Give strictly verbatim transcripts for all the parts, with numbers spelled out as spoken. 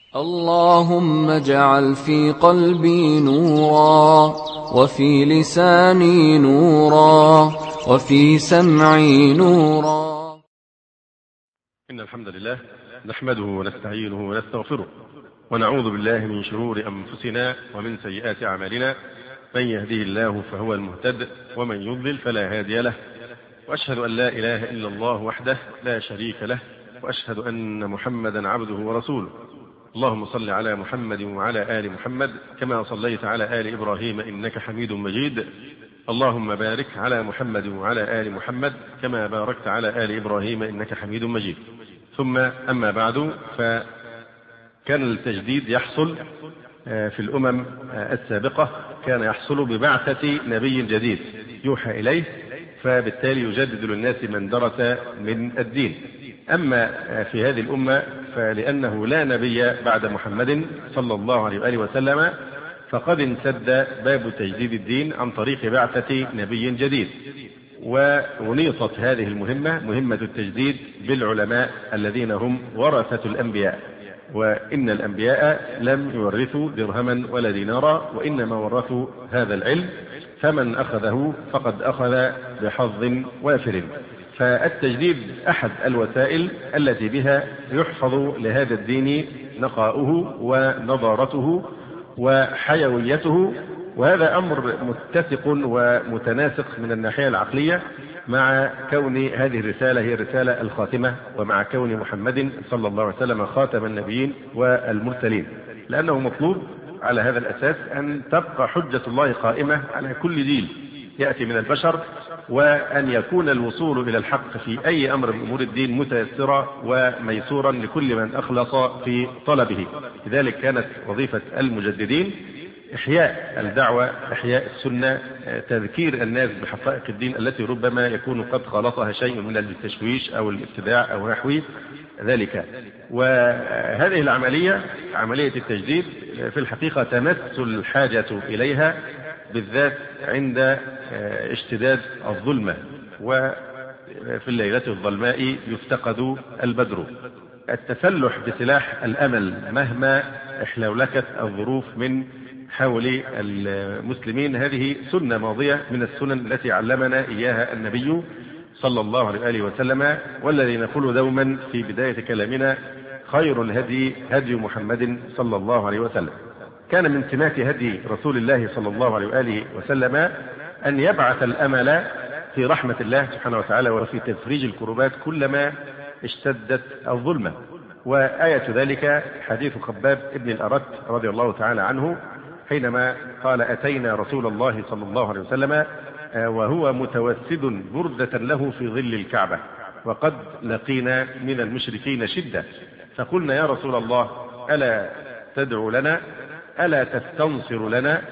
اللهم اجعل في قلبي نورا، وفي لساني نورا، وفي سمعي نورا. إن الحمد لله نحمده ونستعينه ونستغفره، ونعوذ بالله من شرور أنفسنا ومن سيئات أعمالنا. من يهديه الله فهو المهتد، ومن يضلل فلا هادي له. وأشهد أن لا إله إلا الله وحده لا شريك له، وأشهد أن محمدا عبده ورسوله. اللهم صل على محمد وعلى آل محمد كما صليت على آل إبراهيم إنك حميد مجيد. اللهم بارك على محمد وعلى آل محمد كما باركت على آل إبراهيم إنك حميد مجيد. ثم أما بعد، فكان التجديد يحصل في الأمم السابقة، كان يحصل ببعثة نبي جديد يوحى إليه، فبالتالي يجدد للناس من درس من الدين. أما في هذه الأمة فلأنه لا نبي بعد محمد صلى الله عليه وآله وسلم، فقد انسد باب تجديد الدين عن طريق بعثة نبي جديد، ونيطت هذه المهمة مهمة التجديد بالعلماء الذين هم ورثة الأنبياء. وإن الأنبياء لم يورثوا درهما ولا دينارا، وإنما ورثوا هذا العلم، فمن أخذه فقد أخذ بحظ وافر. فالتجديد أحد الوسائل التي بها يحفظ لهذا الدين نقاؤه ونضارته وحيويته، وهذا أمر متسق ومتناسق من الناحية العقلية مع كون هذه الرسالة هي الرسالة الخاتمة، ومع كون محمد صلى الله عليه وسلم خاتم النبيين والمرسلين، لأنه مطلوب على هذا الأساس أن تبقى حجة الله قائمة على كل جيل يأتي من البشر، وأن يكون الوصول إلى الحق في أي أمر من أمور الدين متيسرا وميسورا لكل من أخلص في طلبه. لذلك كانت وظيفة المجددين إحياء الدعوة، إحياء السنة، تذكير الناس بحقائق الدين التي ربما يكون قد خالطها شيء من التشويش أو الابتداع أو نحو ذلك. وهذه العملية، عملية التجديد، في الحقيقة تمس الحاجة إليها بالذات عند اشتداد الظلمة، وفي الليلة الظلماء يفتقد البدر. التسلح بسلاح الأمل مهما احلولكت الظروف من حول المسلمين، هذه سنة ماضية من السنن التي علمنا إياها النبي صلى الله عليه وآله وسلم، والذي نقول دوما في بداية كلامنا: خير الهدي هدي محمد صلى الله عليه وسلم. كان من سمات هدي رسول الله صلى الله عليه وآله وسلم أن يبعث الأمل في رحمة الله سبحانه وتعالى وفي تفريج الكربات كلما اشتدت الظلمة. وآية ذلك حديث خباب ابن الأرت رضي الله تعالى عنه، حينما قال: أتينا رسول الله صلى الله عليه وسلم وهو متوسد بردة له في ظل الكعبة، وقد لقينا من المشركين شدة، فقلنا: يا رسول الله، ألا تدعو لنا؟ ألا تستنصر لنا؟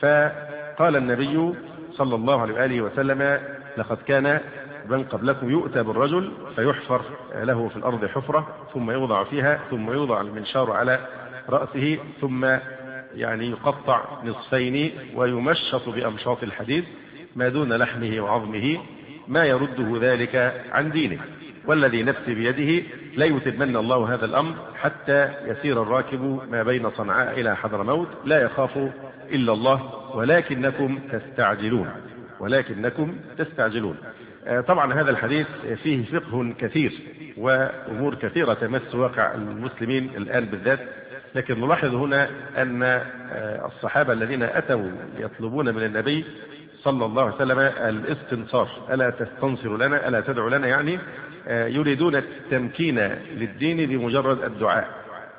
فقال النبي صلى الله عليه وآله وسلم: لقد كان من قبلكم يؤتى بالرجل فيحفر له في الأرض حفرة، ثم يوضع فيها، ثم يوضع المنشار على رأسه، ثم يعني يقطع نصفين ويمشط بأمشاط الحديد ما دون لحمه وعظمه، ما يرده ذلك عن دينه. والذي نفسي بيده لا يتمنى الله هذا الأمر حتى يسير الراكب ما بين صنعاء إلى حضرموت لا يخاف إلا الله، ولكنكم تستعجلون ولكنكم تستعجلون. طبعا هذا الحديث فيه فقه كثير وأمور كثيرة تمس واقع المسلمين الآن بالذات، لكن نلاحظ هنا أن الصحابة الذين أتوا يطلبون من النبي صلى الله عليه وسلم الاستنصار، ألا تستنصر لنا، ألا تدعو لنا، يعني يريدون التمكين للدين بمجرد الدعاء.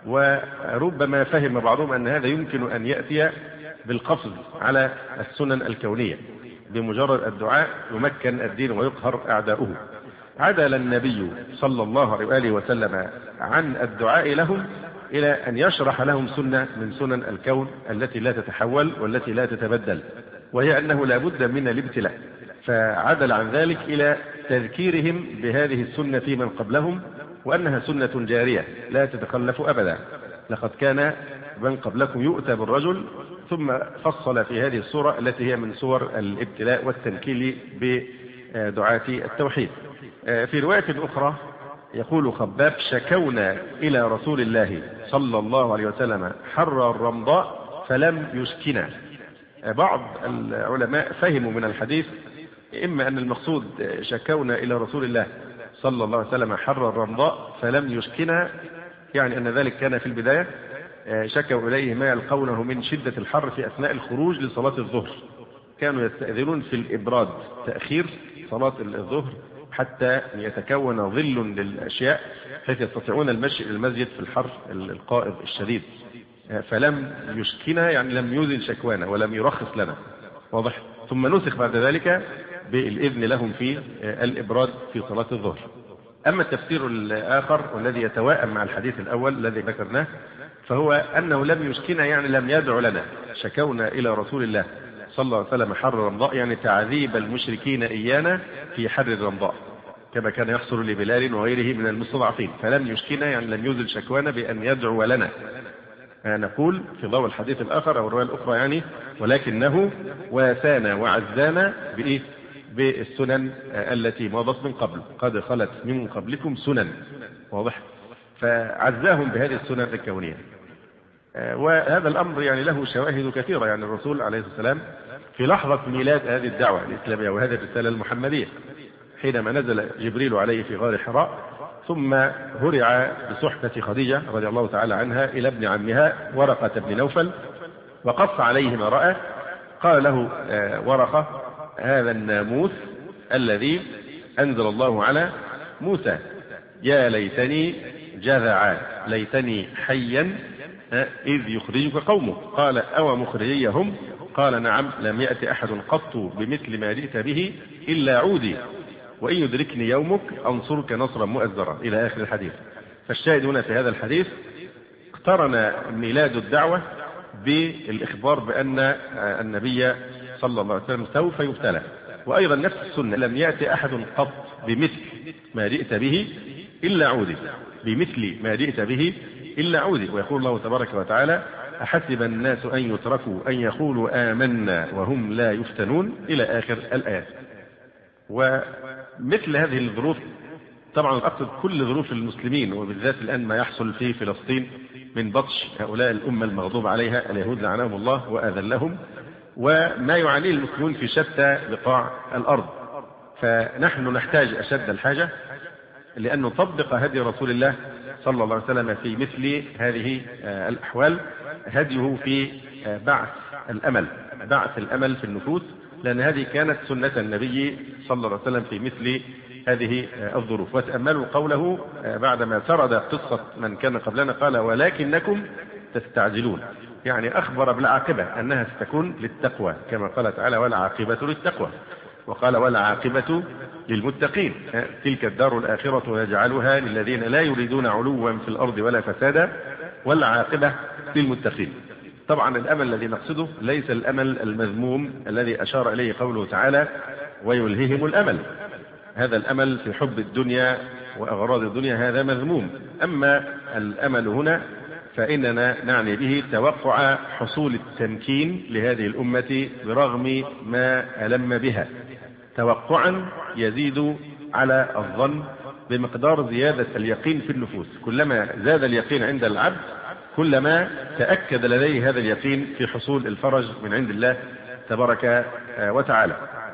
وربما فهم بعضهم أن هذا يمكن أن يأتي بالقفز على السنن الكونية، بمجرد الدعاء يمكن الدين ويقهر أعداؤه. عدل النبي صلى الله عليه وآله وسلم عن الدعاء لهم إلى أن يشرح لهم سنة من سنن الكون التي لا تتحول والتي لا تتبدل، وهي أنه لا بد من الابتلاء. فعدل عن ذلك إلى تذكيرهم بهذه السنة في من قبلهم، وأنها سنة جارية لا تتخلف أبدا. لقد كان من قبلكم يؤتى بالرجل، ثم فصل في هذه السورة التي هي من سور الابتلاء والتنكيل بدعاة التوحيد. في رواية أخرى يقول خباب: شكونا إلى رسول الله صلى الله عليه وسلم حر الرمضاء فلم يسكنا. بعض العلماء فهموا من الحديث إما أن المقصود شكونا إلى رسول الله صلى الله عليه وسلم حر الرمضاء فلم يسكنا، يعني أن ذلك كان في البداية، شكوا إليه ما يلقونه من شدة الحر في أثناء الخروج لصلاة الظهر، كانوا يستأذنون في الإبراد تأخير صلاة الظهر حتى يتكون ظل للأشياء حيث يستطيعون المشي إلى المسجد في الحر القائض الشديد. فلم يشكنا يعني لم يذن شكوانا ولم يرخص لنا، واضح. ثم نسخ بعد ذلك بالإذن لهم في الإبراد في صلاة الظهر. أما التفسير الآخر والذي يتوائم مع الحديث الأول الذي ذكرناه فهو أنه لم يشكنا يعني لم يدعو لنا. شكونا إلى رسول الله صلى الله عليه وسلم حر الرمضاء يعني تعذيب المشركين إيانا في حر الرمضاء كما كان يحصل لبلال وغيره من المستضعفين. فلم يشكنا يعني لم يزل شكوانا بأن يدعو لنا. نقول في ضوء الحديث الآخر أو الرواية الأخرى يعني ولكنه واسانا وعزانا بإيه؟ بالسنن التي مضت من قبل، قد خلت من قبلكم سنن، واضح. فعزاهم بهذه السنن الكونية. وهذا الأمر يعني له شواهد كثيرة. يعني الرسول عليه الصلاة والسلام في لحظة ميلاد هذه الدعوة الإسلامية وهذه الرسالة المحمدية حينما نزل جبريل عليه في غار حراء ثم هرع بصحبة خديجة رضي الله تعالى عنها إلى ابن عمها ورقة بن نوفل وقص عليه ما رأى. قال له ورقة: هذا الناموس الذي أنزل الله على موسى، يا ليتني جذعا ليتني حيا إذ يخرجك قومك. قال: أو مخرجيهم؟ قال: نعم، لم يأتي أحد قط بمثل ما جئت به إلا عودي، وإن يدركني يومك أنصرك نصرا مؤزرا، إلى آخر الحديث. فالشاهد هنا في هذا الحديث اقترن ميلاد الدعوة بالإخبار بأن النبي صلى الله عليه وسلم سوف يبتلى. وأيضا نفس السنة: لم يأتي أحد قط بمثل ما جئت به إلا عودي، بمثل ما جئت به إلا عودي. ويقول الله تبارك وتعالى: أحسب الناس أن يتركوا أن يقولوا آمنا وهم لا يفتنون، إلى آخر الآيات. ومثل هذه الظروف طبعا أقصد كل ظروف المسلمين، وبالذات الآن ما يحصل في فلسطين من بطش هؤلاء الأمة المغضوب عليها اليهود لعنهم الله وأذلهم، وما يعانيه المسلمون في شتى بقاع الأرض. فنحن نحتاج أشد الحاجة لأن نطبق هدي رسول الله صلى الله عليه وسلم في مثل هذه الأحوال، هديه في بعث الأمل، بعث الأمل في النفوس، لأن هذه كانت سنة النبي صلى الله عليه وسلم في مثل هذه الظروف. وتأملوا قوله بعدما سرد قصة من كان قبلنا، قال: ولكنكم تستعجلون، يعني أخبر بالعاقبة أنها ستكون للتقوى كما قال تعالى: والعاقبة للتقوى. وقال: والعاقبة للمتقين، تلك الدار الآخرة يجعلها للذين لا يريدون علوا في الأرض ولا فسادا والعاقبة للمتقين. طبعا الأمل الذي نقصده ليس الأمل المذموم الذي أشار إليه قوله تعالى: ويلههم الأمل. هذا الأمل في حب الدنيا وأغراض الدنيا هذا مذموم. أما الأمل هنا فإننا نعني به توقع حصول التمكين لهذه الأمة برغم ما ألم بها، توقعا يزيد على الظن بمقدار زيادة اليقين في النفوس. كلما زاد اليقين عند العبد كلما تأكد لديه هذا اليقين في حصول الفرج من عند الله تبارك وتعالى.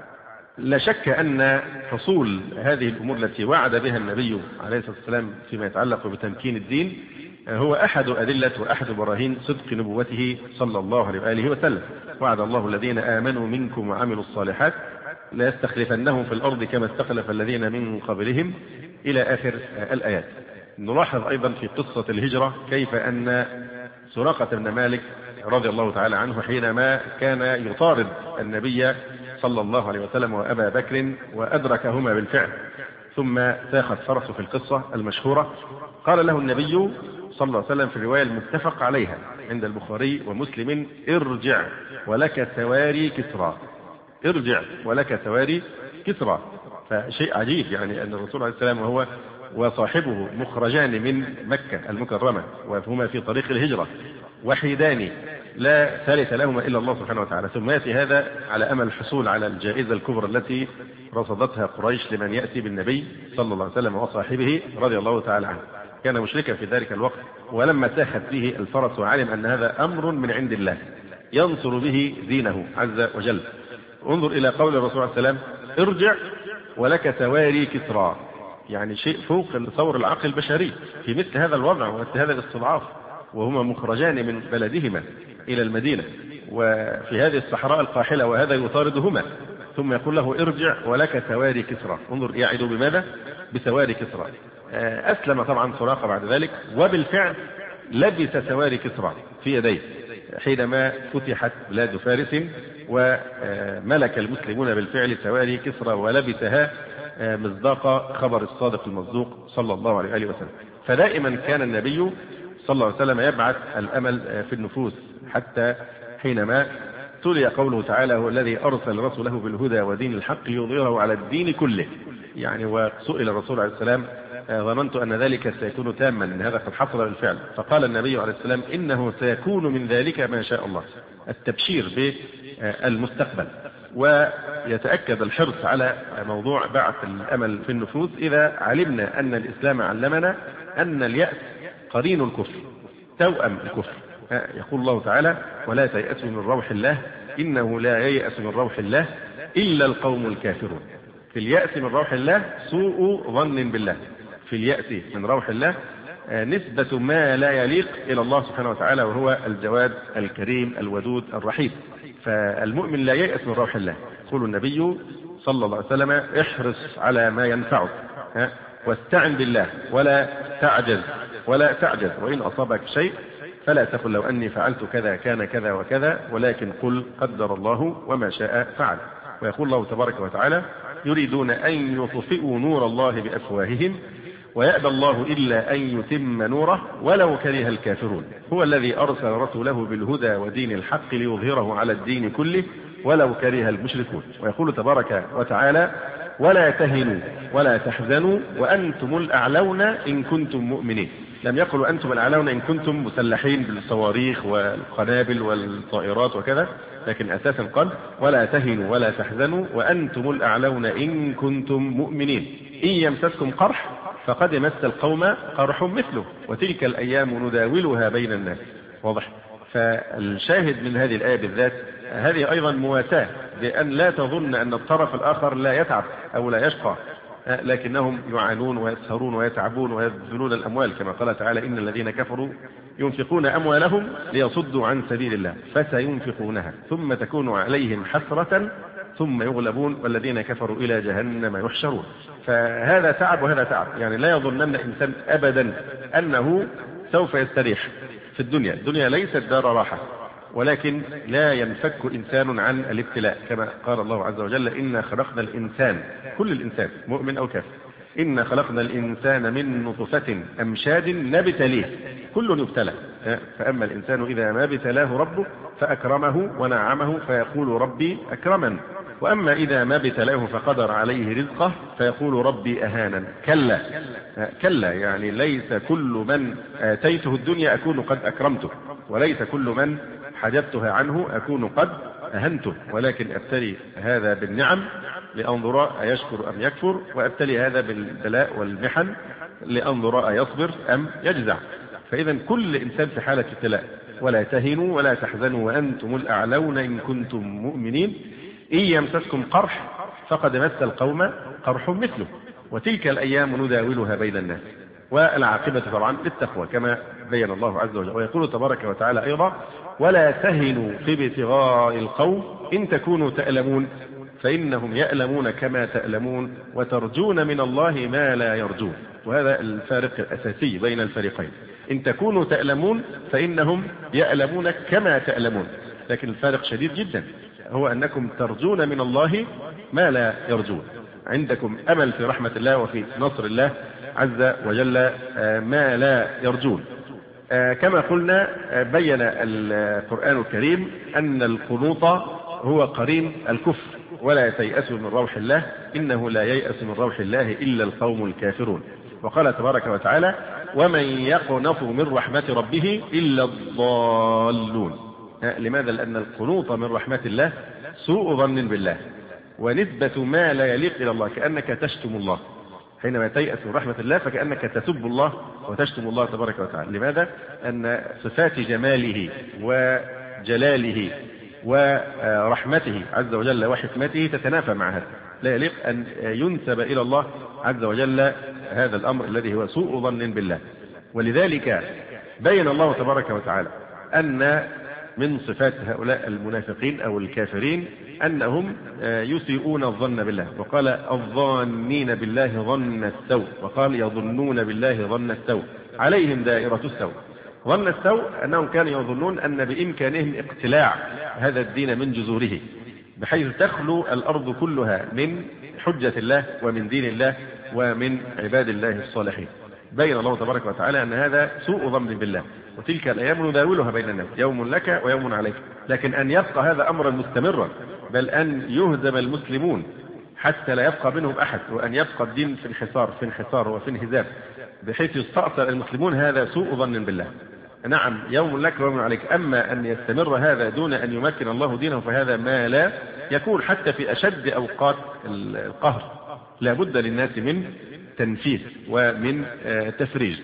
لا شك أن حصول هذه الأمور التي وعد بها النبي عليه الصلاة والسلام فيما يتعلق بتمكين الدين هو أحد أدلة وأحد براهين صدق نبوته صلى الله عليه وآله وسلم. وعد الله الذين آمنوا منكم وعملوا الصالحات لا يستخلفنهم في الأرض كما استخلف الذين من قبلهم، إلى آخر الآيات. نلاحظ أيضا في قصة الهجرة كيف أن سراقة بن مالك رضي الله تعالى عنه حينما كان يطارد النبي صلى الله عليه وسلم وأبا بكر وأدركهما بالفعل ثم ساخت فرسه في القصة المشهورة، قال له النبي صلى الله عليه وسلم في الرواية المتفق عليها عند البخاري ومسلم: ارجع ولك سواري كسرى، ارجع ولك سواري كسرى. فشيء عجيب يعني أن الرسول عليه السلام وهو وصاحبه مخرجان من مكة المكرمة وهما في طريق الهجرة، وحيدان لا ثالث لهما إلا الله سبحانه وتعالى. ثم يأتي هذا على أمل الحصول على الجائزة الكبرى التي رصدتها قريش لمن يأتي بالنبي صلى الله عليه وسلم وصاحبه رضي الله تعالى عنه. كان مشركا في ذلك الوقت، ولما ساخت به الفرس وعلم أن هذا أمر من عند الله ينصر به دينه عز وجل. انظر إلى قول الرسول عليه السلام: ارجع ولك سواري كسرى، يعني شيء فوق تصور العقل البشري في مثل هذا الوضع ومثل هذا الاستضعاف، وهما مخرجان من بلدهما إلى المدينة وفي هذه الصحراء القاحلة وهذا يطاردهما، ثم يقول له: ارجع ولك سواري كسرى. انظر يعد بماذا؟ بسواري كسرى. أسلم طبعا سراقة بعد ذلك، وبالفعل لبس سواري كسرى في يديه حينما فتحت بلاد فارس، وملك المسلمون بالفعل سواري كسرى ولبسها مصداق خبر الصادق المصدوق صلى الله عليه وآله وسلم. فدائما كان النبي صلى الله عليه وسلم يبعث الأمل في النفوس، حتى حينما تلي قوله تعالى: هو الذي أرسل رسوله بالهدى ودين الحق ليظهره على الدين كله. يعني وسئل الرسول عليه السلام: ظننت أن ذلك سيكون تاما، إن هذا قد حصل بالفعل. فقال النبي عليه السلام: إنه سيكون من ذلك ما شاء الله، التبشير بالمستقبل. ويتأكد الحرص على موضوع بعث الأمل في النفوس إذا علمنا أن الإسلام علمنا أن اليأس قرين الكفر، توأم الكفر. يقول الله تعالى: ولا تيأسوا من روح الله إنه لا ييأس من روح الله إلا القوم الكافرون. في اليأس من روح الله سوء ظن بالله، في اليأس من روح الله نسبة ما لا يليق إلى الله سبحانه وتعالى، وهو الجواد الكريم الودود الرحيم. فالمؤمن لا ييأس من روح الله. يقول النبي صلى الله عليه وسلم: احرص على ما ينفعك واستعن بالله ولا تعجز ولا تعجز، وإن أصابك شيء فلا تقل لو أني فعلت كذا كان كذا وكذا، ولكن قل قدر الله وما شاء فعل. ويقول الله تبارك وتعالى: يريدون أن يطفئوا نور الله بأفواههم ويأبى الله إلا أن يتم نوره ولو كره الكافرون. هو الذي أرسل رسوله بالهدى ودين الحق ليظهره على الدين كله ولو كره المشركون. ويقول تبارك وتعالى: ولا تهنوا ولا تحزنوا وأنتم الأعلون إن كنتم مؤمنين. لم يقل أنتم الأعلون إن كنتم مسلحين بالصواريخ والقنابل والطائرات وكذا، لكن أساسا قال: ولا تهنوا ولا تحزنوا وأنتم الأعلون إن كنتم مؤمنين. إن يمسسكم قرح فقد مس القوم قرح مثله وتلك الأيام نداولها بين الناس. واضح؟ فالشاهد من هذه الآية بالذات هذه أيضا مواساة، بأن لا تظن أن الطرف الآخر لا يتعب أو لا يشقى، لكنهم يعانون ويسهرون ويتعبون ويبذلون الأموال، كما قال تعالى: إن الذين كفروا ينفقون أموالهم ليصدوا عن سبيل الله فسينفقونها ثم تكون عليهم حسرة ثم يغلبون والذين كفروا إلى جهنم يحشرون. فهذا تعب وهذا تعب. يعني لا يظنن إنسان أبدا أنه سوف يستريح في الدنيا. الدنيا ليست دار راحة، ولكن لا ينفك إنسان عن الابتلاء، كما قال الله عز وجل: إنا خلقنا الإنسان، كل الإنسان مؤمن أو كافر، إنا خلقنا الإنسان من نطفة أمشاج نبتليه. كل يبتلى، فأما الإنسان إذا ما ابتلاه ربه فأكرمه ونعمه فيقول ربي أكرمن، وأما إذا ما ابتلاه فقدر عليه رزقه فيقول ربي أهانن. كلا كلا، يعني ليس كل من آتيته الدنيا أكون قد أكرمته، وليس كل من حجبتها عنه أكون قد أهنته، ولكن أبتلي هذا بالنعم لأنظر أيشكر أم يكفر، وأبتلي هذا بالبلاء والمحن لأنظر أيصبر أم يجزع. فإذا كل إنسان في حالة ابتلاء. ولا تهنوا ولا تحزنوا وأنتم الأعلون إن كنتم مؤمنين إن يمسسكم قرح فقد مس القوم قرح مثله وتلك الأيام نداولها بين الناس. والعاقبة طبعا للتقوى كما بين الله عز وجل. ويقول تبارك وتعالى أيضا: ولا تهنوا في ابتغاء القوم إن تكونوا تألمون فإنهم يألمون كما تألمون وترجون من الله ما لا يرجون. وهذا الفارق الأساسي بين الفريقين. إن تكونوا تألمون فإنهم يألمون كما تألمون، لكن الفارق شديد جدا، هو أنكم ترجون من الله ما لا يرجون. عندكم أمل في رحمة الله وفي نصر الله عز وجل ما لا يرجون. كما قلنا بين القرآن الكريم أن القنوط هو قرين الكفر. ولا تيأسوا من روح الله إنه لا ييأس من روح الله إلا القوم الكافرون. وقال تبارك وتعالى: ومن يقنط من رحمة ربه إلا الضالون. لماذا؟ لأن القنوط من رحمة الله سوء ظن بالله، ونسبة ما لا يليق إلى الله كأنك تشتم الله. حينما تيأس من رحمة الله فكأنك تسب الله وتشتم الله تبارك وتعالى. لماذا؟ أن صفات جماله وجلاله ورحمته عز وجل وحكمته تتنافى مع هذا، لا يليق أن ينسب إلى الله عز وجل هذا الأمر الذي هو سوء ظن بالله. ولذلك بين الله تبارك وتعالى أن من صفات هؤلاء المنافقين أو الكافرين أنهم يسيئون الظن بالله، وقال الظانين بالله ظن السوء، وقال يظنون بالله ظن السوء عليهم دائرة السوء. ظن السوء أنهم كانوا يظنون أن بإمكانهم اقتلاع هذا الدين من جذوره، بحيث تخلو الأرض كلها من حجة الله ومن دين الله ومن عباد الله الصالحين. بين الله تبارك وتعالى أن هذا سوء ظن بالله، وتلك الأيام نداولها بين الناس، يوم لك ويوم عليك. لكن أن يبقى هذا أمرا مستمرا، بل أن يهزم المسلمون حتى لا يبقى منهم أحد، وأن يبقى الدين في انحصار في انحصار وفي انهزام بحيث يستأصل المسلمون، هذا سوء ظن بالله. نعم يوم لك ويوم عليك. أما أن يستمر هذا دون أن يمكن الله دينه فهذا ما لا يكون حتى في أشد أوقات القهر. لا بد للناس من تنفيذ ومن تفريج.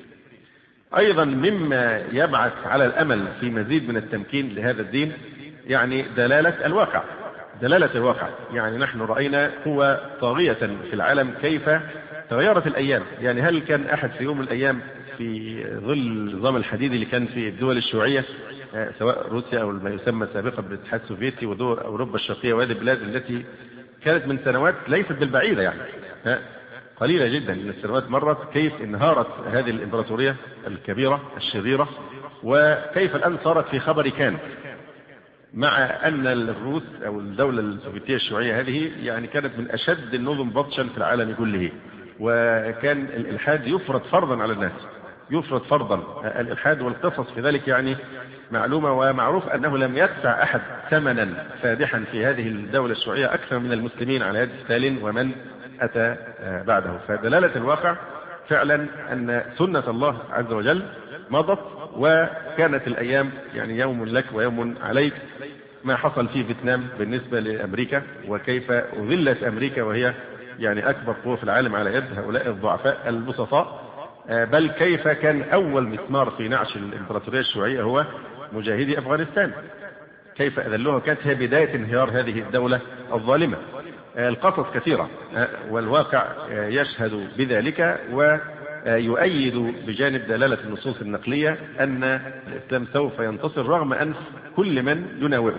أيضا مما يبعث على الأمل في مزيد من التمكين لهذا الدين يعني دلالة الواقع. دلالة الواقع يعني نحن رأينا قوى طاغية في العالم كيف تغيرت الأيام. يعني هل كان أحد في يوم من الأيام في ظل النظام الحديدي اللي كان في الدول الشيوعية سواء روسيا أو ما يسمى سابقا بالاتحاد السوفيتي ودول أوروبا الشرقية وهذه البلاد التي كانت من سنوات ليست بالبعيدة يعني قليلة جدا من السنوات مرت، كيف انهارت هذه الإمبراطورية الكبيرة الشريرة، وكيف الآن صارت في خبر كان، مع أن الروس أو الدولة السوفيتية الشيوعية هذه يعني كانت من أشد النظم بطشا في العالم كله، وكان الإلحاد يفرض فرضا على الناس، يفرض فرضا الإلحاد. والقصص في ذلك يعني معلومة ومعروف أنه لم يدفع أحد ثمنا فادحا في هذه الدولة الشيوعية أكثر من المسلمين على يد ستالين ومن أتى بعده. فدلالة الواقع فعلا أن سنة الله عز وجل مضت، وكانت الأيام يعني يوم لك ويوم عليك. ما حصل في فيتنام بالنسبة لأمريكا، وكيف أذلت أمريكا وهي يعني أكبر قوة في العالم على يد هؤلاء الضعفاء البسطاء، بل كيف كان أول مسمار في نعش الإمبراطورية الشيوعية هو مجاهدي أفغانستان، كيف أذلوها، كانت هي بداية انهيار هذه الدولة الظالمة. القصص كثيرة والواقع يشهد بذلك، ويؤيد بجانب دلالة النصوص النقلية أن الإسلام سوف ينتصر رغم أنف كل من يناوره.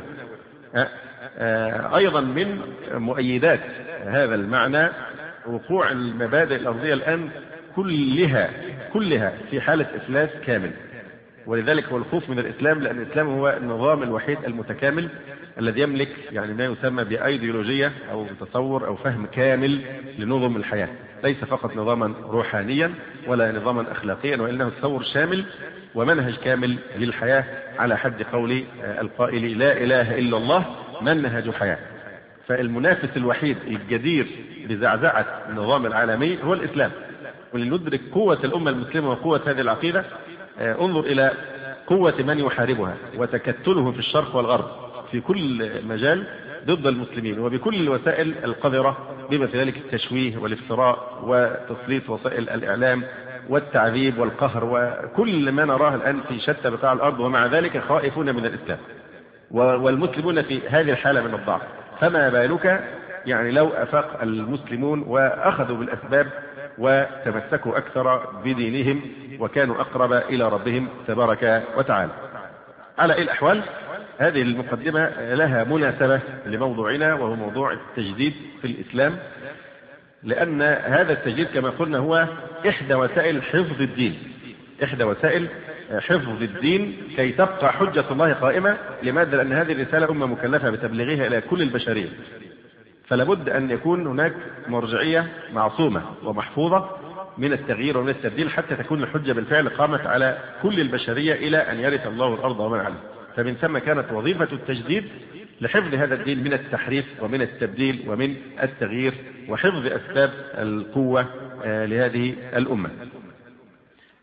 أيضا من مؤيدات هذا المعنى وقوع المبادئ الأرضية الآن كلها كلها في حالة إفلاس كامل، ولذلك هو الخوف من الإسلام، لأن الإسلام هو النظام الوحيد المتكامل الذي يملك يعني ما يسمى بأيديولوجية أو تصور أو فهم كامل لنظم الحياة، ليس فقط نظاما روحانيا ولا نظاما أخلاقيا، وإنه تصور شامل ومنهج كامل للحياة، على حد قول القائل لا إله إلا الله منهج حياة. فالمنافس الوحيد الجدير بزعزعة النظام العالمي هو الإسلام. ولندرك قوة الأمة المسلمة وقوة هذه العقيدة انظر إلى قوة من يحاربها وتكتله في الشرق والغرب في كل مجال ضد المسلمين وبكل الوسائل القذرة، بما في ذلك التشويه والافتراء وتسليط وسائل الإعلام والتعذيب والقهر وكل ما نراه الآن في شتى بقاع الأرض، ومع ذلك خائفون من الإسلام والمسلمون في هذه الحالة من الضعف. فما بالك يعني لو أفاق المسلمون وأخذوا بالأسباب وتمسكوا أكثر بدينهم وكانوا أقرب إلى ربهم تبارك وتعالى. على أي الأحوال هذه المقدمة لها مناسبة لموضوعنا، وهو موضوع التجديد في الإسلام، لأن هذا التجديد كما قلنا هو إحدى وسائل حفظ الدين، إحدى وسائل حفظ الدين كي تبقى حجة الله قائمة. لماذا؟ لأن هذه الرسالة أمة مكلفة بتبليغها إلى كل البشرية، فلا بد أن يكون هناك مرجعية معصومة ومحفوظة من التغيير ومن التبديل حتى تكون الحجة بالفعل قامت على كل البشرية إلى أن يرث الله الأرض ومن عليها. فمن ثم كانت وظيفة التجديد لحفظ هذا الدين من التحريف ومن التبديل ومن التغيير وحفظ أسباب القوة لهذه الأمة.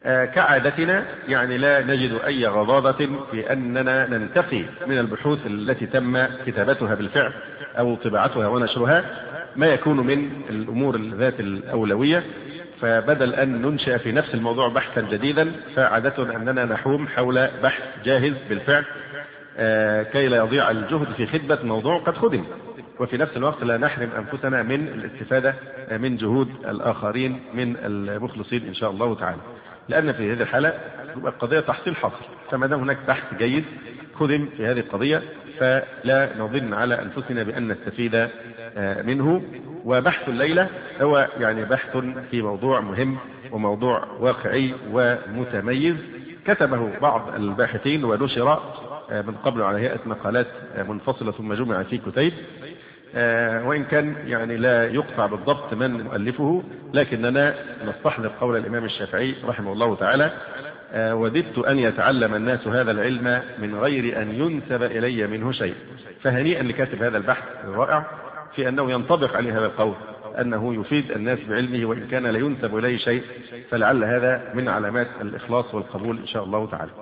كعادتنا يعني لا نجد أي غضاضة في أننا ننتقي من البحوث التي تم كتابتها بالفعل أو طباعتها ونشرها ما يكون من الأمور ذات الأولوية، فبدل أن ننشأ في نفس الموضوع بحثا جديدا فعادة أننا نحوم حول بحث جاهز بالفعل كي لا يضيع الجهد في خدمة موضوع قد خدم، وفي نفس الوقت لا نحرم أنفسنا من الاستفادة من جهود الآخرين من المخلصين إن شاء الله تعالى، لأن في هذه الحالة القضية تحصيل حاصل، فما دام هناك بحث جيد خدم في هذه القضية فلا نظن على أنفسنا بأن نستفيد منه. وبحث الليلة هو يعني بحث في موضوع مهم وموضوع واقعي ومتميز كتبه بعض الباحثين ونشر من قبل على هيئة مقالات منفصلة ثم جمع في كتيب، وإن كان يعني لا يقطع بالضبط من مؤلفه، لكننا نستحضر قول الإمام الشافعي رحمه الله تعالى: وددت أن يتعلم الناس هذا العلم من غير أن ينسب إلي منه شيء. فهنيئا لكاتب هذا البحث الرائع في أنه ينطبق عليه هذا القول، أنه يفيد الناس بعلمه وإن كان لا ينسب إليه شيء، فلعل هذا من علامات الإخلاص والقبول إن شاء الله تعالى.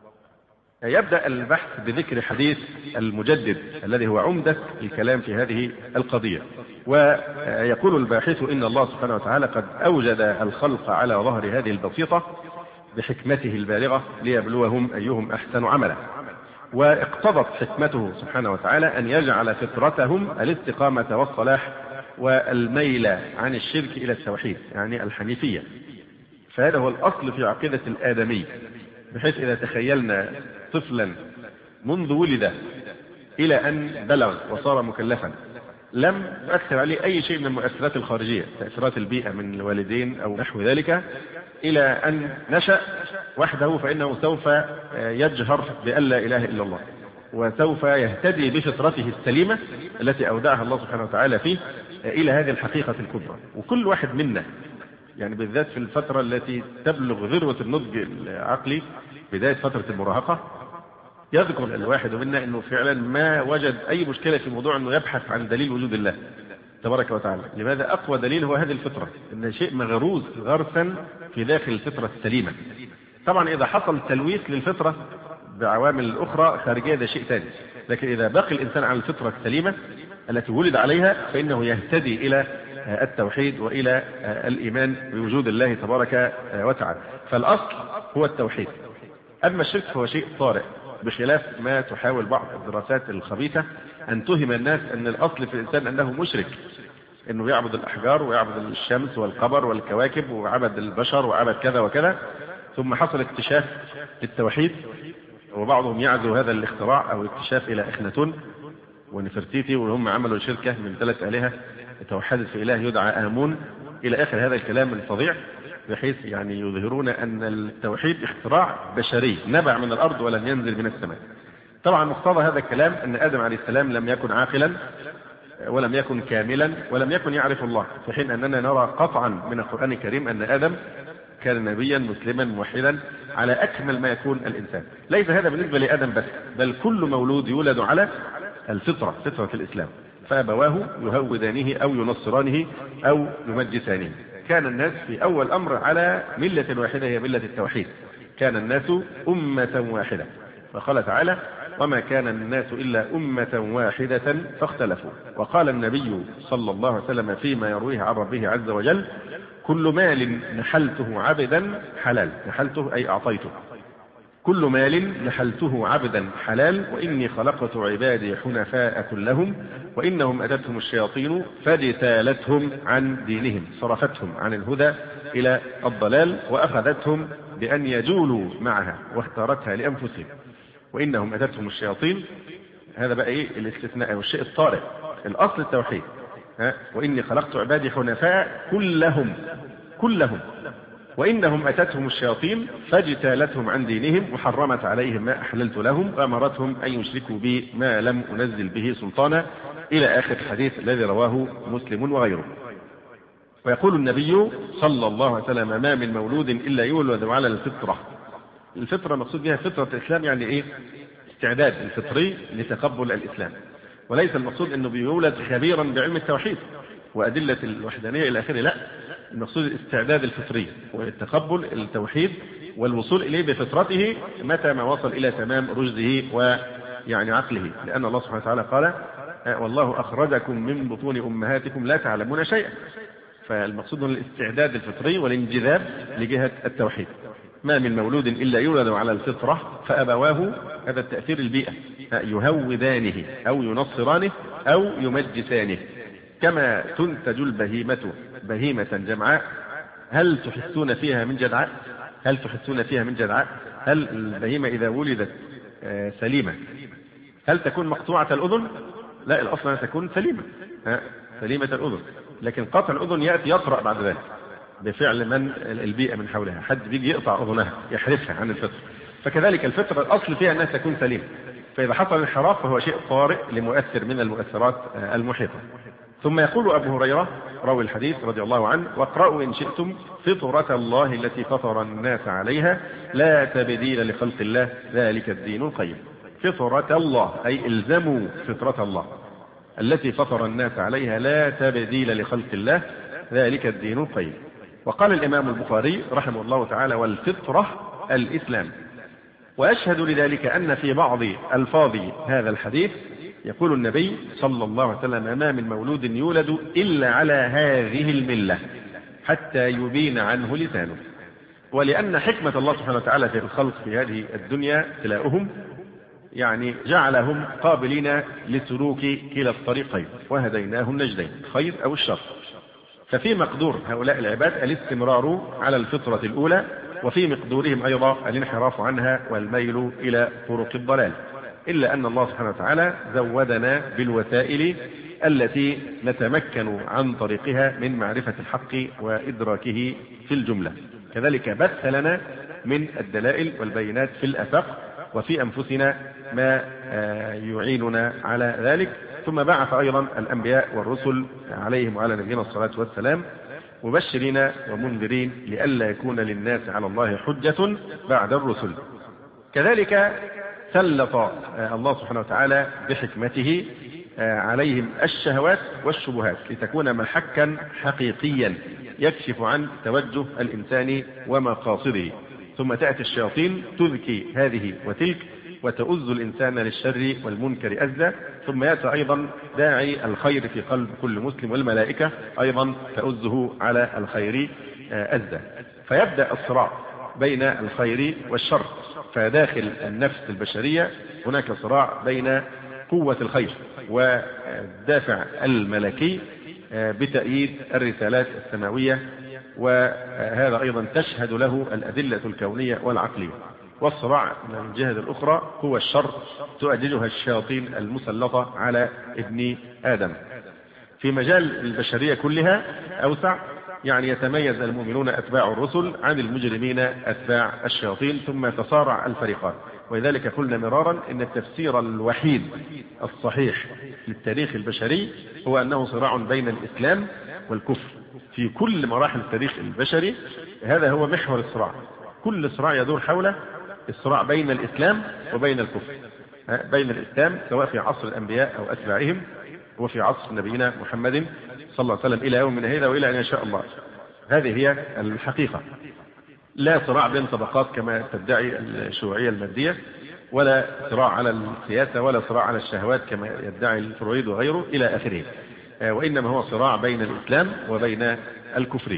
يبدأ البحث بذكر حديث المجدد الذي هو عمدة الكلام في هذه القضية، ويقول الباحث: إن الله سبحانه وتعالى قد أوجد الخلق على ظهر هذه البسيطة بحكمته البالغة ليبلوهم أيهم أحسن عملا، واقتضت حكمته سبحانه وتعالى أن يجعل فطرتهم الاستقامة والصلاح والميل عن الشرك إلى التوحيد يعني الحنيفية، فهذا هو الأصل في عقيدة الآدمي، بحيث إذا تخيلنا طفلا منذ ولد إلى أن بلغ وصار مكلفا لم يؤثر عليه أي شيء من المؤثرات الخارجية، تأثيرات البيئة من الوالدين أو نحو ذلك، إلى أن نشأ وحده، فإنه سوف يجهر بأن لا إله إلا الله، وسوف يهتدي بفطرته السليمة التي أودعها الله سبحانه وتعالى فيه إلى هذه الحقيقة الكبرى. وكل واحد منا يعني بالذات في الفترة التي تبلغ ذروة النضج العقلي بداية فترة المراهقة يذكر الواحد منا أنه فعلا ما وجد أي مشكلة في موضوع أنه يبحث عن دليل وجود الله تبارك وتعالى. لماذا؟ أقوى دليل هو هذه الفطرة، أن شيء مغروس غرسا في داخل الفطرة السليمة. طبعا إذا حصل تلويث للفطرة بعوامل أخرى خارجية ده شيء ثاني، لكن إذا بقي الإنسان على الفطرة السليمة التي ولد عليها فإنه يهتدي إلى التوحيد وإلى الإيمان بوجود الله تبارك وتعالى. فالأصل هو التوحيد، أما الشرك فهو شيء طارئ، بخلاف ما تحاول بعض الدراسات الخبيثة أن تهم الناس أن الأصل في الإنسان أنه مشرك، أنه يعبد الأحجار ويعبد الشمس والقمر والكواكب وعبد البشر وعبد كذا وكذا، ثم حصل اكتشاف للتوحيد، وبعضهم يعزو هذا الاختراع أو الاكتشاف إلى إخناتون ونفرتيتي، وهم عملوا شركة من ثلاث آلهة توحدت في إله يدعى آمون إلى آخر هذا الكلام الفظيع، بحيث يعني يظهرون أن التوحيد اختراع بشري نبع من الأرض ولم ينزل من السماء. طبعا مقتضى هذا الكلام أن آدم عليه السلام لم يكن عاقلا ولم يكن كاملا ولم يكن يعرف الله، في حين أننا نرى قطعا من القرآن الكريم أن آدم كان نبيا مسلما موحدا على أكمل ما يكون الإنسان. ليس هذا بالنسبة لآدم بس، بل كل مولود يولد على الفطرة، فطرة الإسلام، فأبواه يهودانه أو ينصرانه أو يمجسانه. كان الناس في أول أمر على ملة واحدة هي ملة التوحيد، كان الناس أمة واحدة، فقال تعالى: وما كان الناس إلا أمة واحدة فاختلفوا. وقال النبي صلى الله عليه وسلم فيما يرويه عن ربه عز وجل: كل مال نحلته عبدا حلال، نحلته أي أعطيته، كل مال نحلته عبدا حلال، وإني خلقت عبادي حنفاء كلهم وإنهم أتتهم الشياطين فاجتالتهم عن دينهم، صرفتهم عن الهدى إلى الضلال وأخذتهم بأن يجولوا معها واختارتها لأنفسهم، وإنهم أتتهم الشياطين. هذا بقى إيه الاستثناء أو الشيء الطارئ، الأصل التوحيد. ها وإني خلقت عبادي حنفاء كلهم كلهم وإنهم أتتهم الشياطين فاجتالتهم عن دينهم وحرمت عليهم ما أحللت لهم وأمرتهم أن يشركوا بي ما لم أنزل به سلطانا، إلى آخر الحديث الذي رواه مسلم وغيره. ويقول النبي صلى الله عليه وسلم: ما من مولود إلا يولد على الفطرة. الفطرة مقصود بها فطرة الإسلام، يعني إيه؟ استعداد الفطري لتقبل الإسلام، وليس المقصود أنه بيولد خبيرا بعلم التوحيد وأدلة الوحدانية إلى آخره، لا، المقصود الاستعداد الفطري والتقبل التوحيد والوصول إليه بفطرته متى ما وصل إلى تمام رشده ويعني عقله، لأن الله سبحانه وتعالى قال والله أخرجكم من بطون أمهاتكم لا تعلمون شيئا. فالمقصود الاستعداد الفطري والانجذاب لجهة التوحيد. ما من مولود إلا يولد على الفطرة فأبواه، هذا التأثير البيئة، يهودانه أو ينصرانه أو يمجسانه. كما تنتج البهيمة بهيمة جمعاء هل تحسون فيها من جدعاء؟ هل تحسون فيها من جدعاء؟ هل البهيمة إذا ولدت سليمة هل تكون مقطوعة الأذن؟ لا، الأصل أن تكون سليمة سليمة الأذن، لكن قطع الأذن يأتي يطرأ بعد ذلك بفعل من البيئة من حولها، حد بيجي يقطع أذنها يحرفها عن الفطر. فكذلك الفطرة الأصل فيها أنها تكون سليمة، فإذا حصل انحراف فهو شيء طارئ لمؤثر من المؤثرات المحيطة. ثم يقول أبو هريرة راوي الحديث رضي الله عنه: واقرأوا إن شئتم فطرة الله التي فطر الناس عليها لا تبديل لخلق الله ذلك الدين القيم. فطرة الله أي الزموا فطرة الله التي فطر الناس عليها لا تبديل لخلق الله ذلك الدين القيم. وقال الإمام البخاري رحمه الله تعالى: والفطرة الإسلام. وأشهد لذلك أن في بعض ألفاظ هذا الحديث يقول النبي صلى الله عليه وسلم: ما من مولود يولد إلا على هذه الملة حتى يبين عنه لسانه. ولأن حكمة الله سبحانه وتعالى في الخلق في هذه الدنيا ابتلاؤهم، يعني جعلهم قابلين لسلوك كلا الطريقين وهديناه النجدين، خير أو الشر. ففي مقدور هؤلاء العباد الاستمرار على الفطرة الأولى، وفي مقدورهم أيضا الانحراف عنها والميل إلى طرق الضلال، إلا أن الله سبحانه وتعالى زودنا بالوسائل التي نتمكن عن طريقها من معرفة الحق وإدراكه في الجملة. كذلك بث لنا من الدلائل والبينات في الآفاق وفي أنفسنا ما يعيننا على ذلك. ثم بعث أيضا الأنبياء والرسل عليهم وعلى نبينا الصلاة والسلام مبشرين ومنذرين لئلا يكون للناس على الله حجة بعد الرسل. كذلك سلط الله سبحانه وتعالى بحكمته عليهم الشهوات والشبهات لتكون محكا حقيقيا يكشف عن توجه الإنسان ومقاصده. ثم تأتي الشياطين تذكي هذه وتلك وتؤذ الإنسان للشر والمنكر أذى. ثم يأتي أيضا داعي الخير في قلب كل مسلم، والملائكة أيضا تؤذه على الخير أذى. فيبدأ الصراع بين الخير والشر. فداخل النفس البشرية هناك صراع بين قوة الخير والدافع الملكي بتأييد الرسالات السماوية، وهذا أيضا تشهد له الأدلة الكونية والعقلية. والصراع من الجهة الأخرى هو الشر تؤججها الشياطين المسلطة على ابن آدم. في مجال البشرية كلها أوسع، يعني يتميز المؤمنون أتباع الرسل عن المجرمين أتباع الشياطين، ثم تصارع الفريقان. ولذلك قلنا مرارا إن التفسير الوحيد الصحيح للتاريخ البشري هو أنه صراع بين الإسلام والكفر. في كل مراحل التاريخ البشري هذا هو محور الصراع. كل صراع يدور حول الصراع بين الإسلام وبين الكفر، بين الإسلام سواء في عصر الأنبياء أو أتباعهم وفي عصر نبينا محمد صلى الله عليه وسلم إلى يومنا هذا وإلى أن يشاء الله. هذه هي الحقيقة. لا صراع بين طبقات كما تدعي الشيوعية المادية، ولا صراع على السياسة، ولا صراع على الشهوات كما يدعي الفرويد وغيره إلى آخره، وإنما هو صراع بين الإسلام وبين الكفر.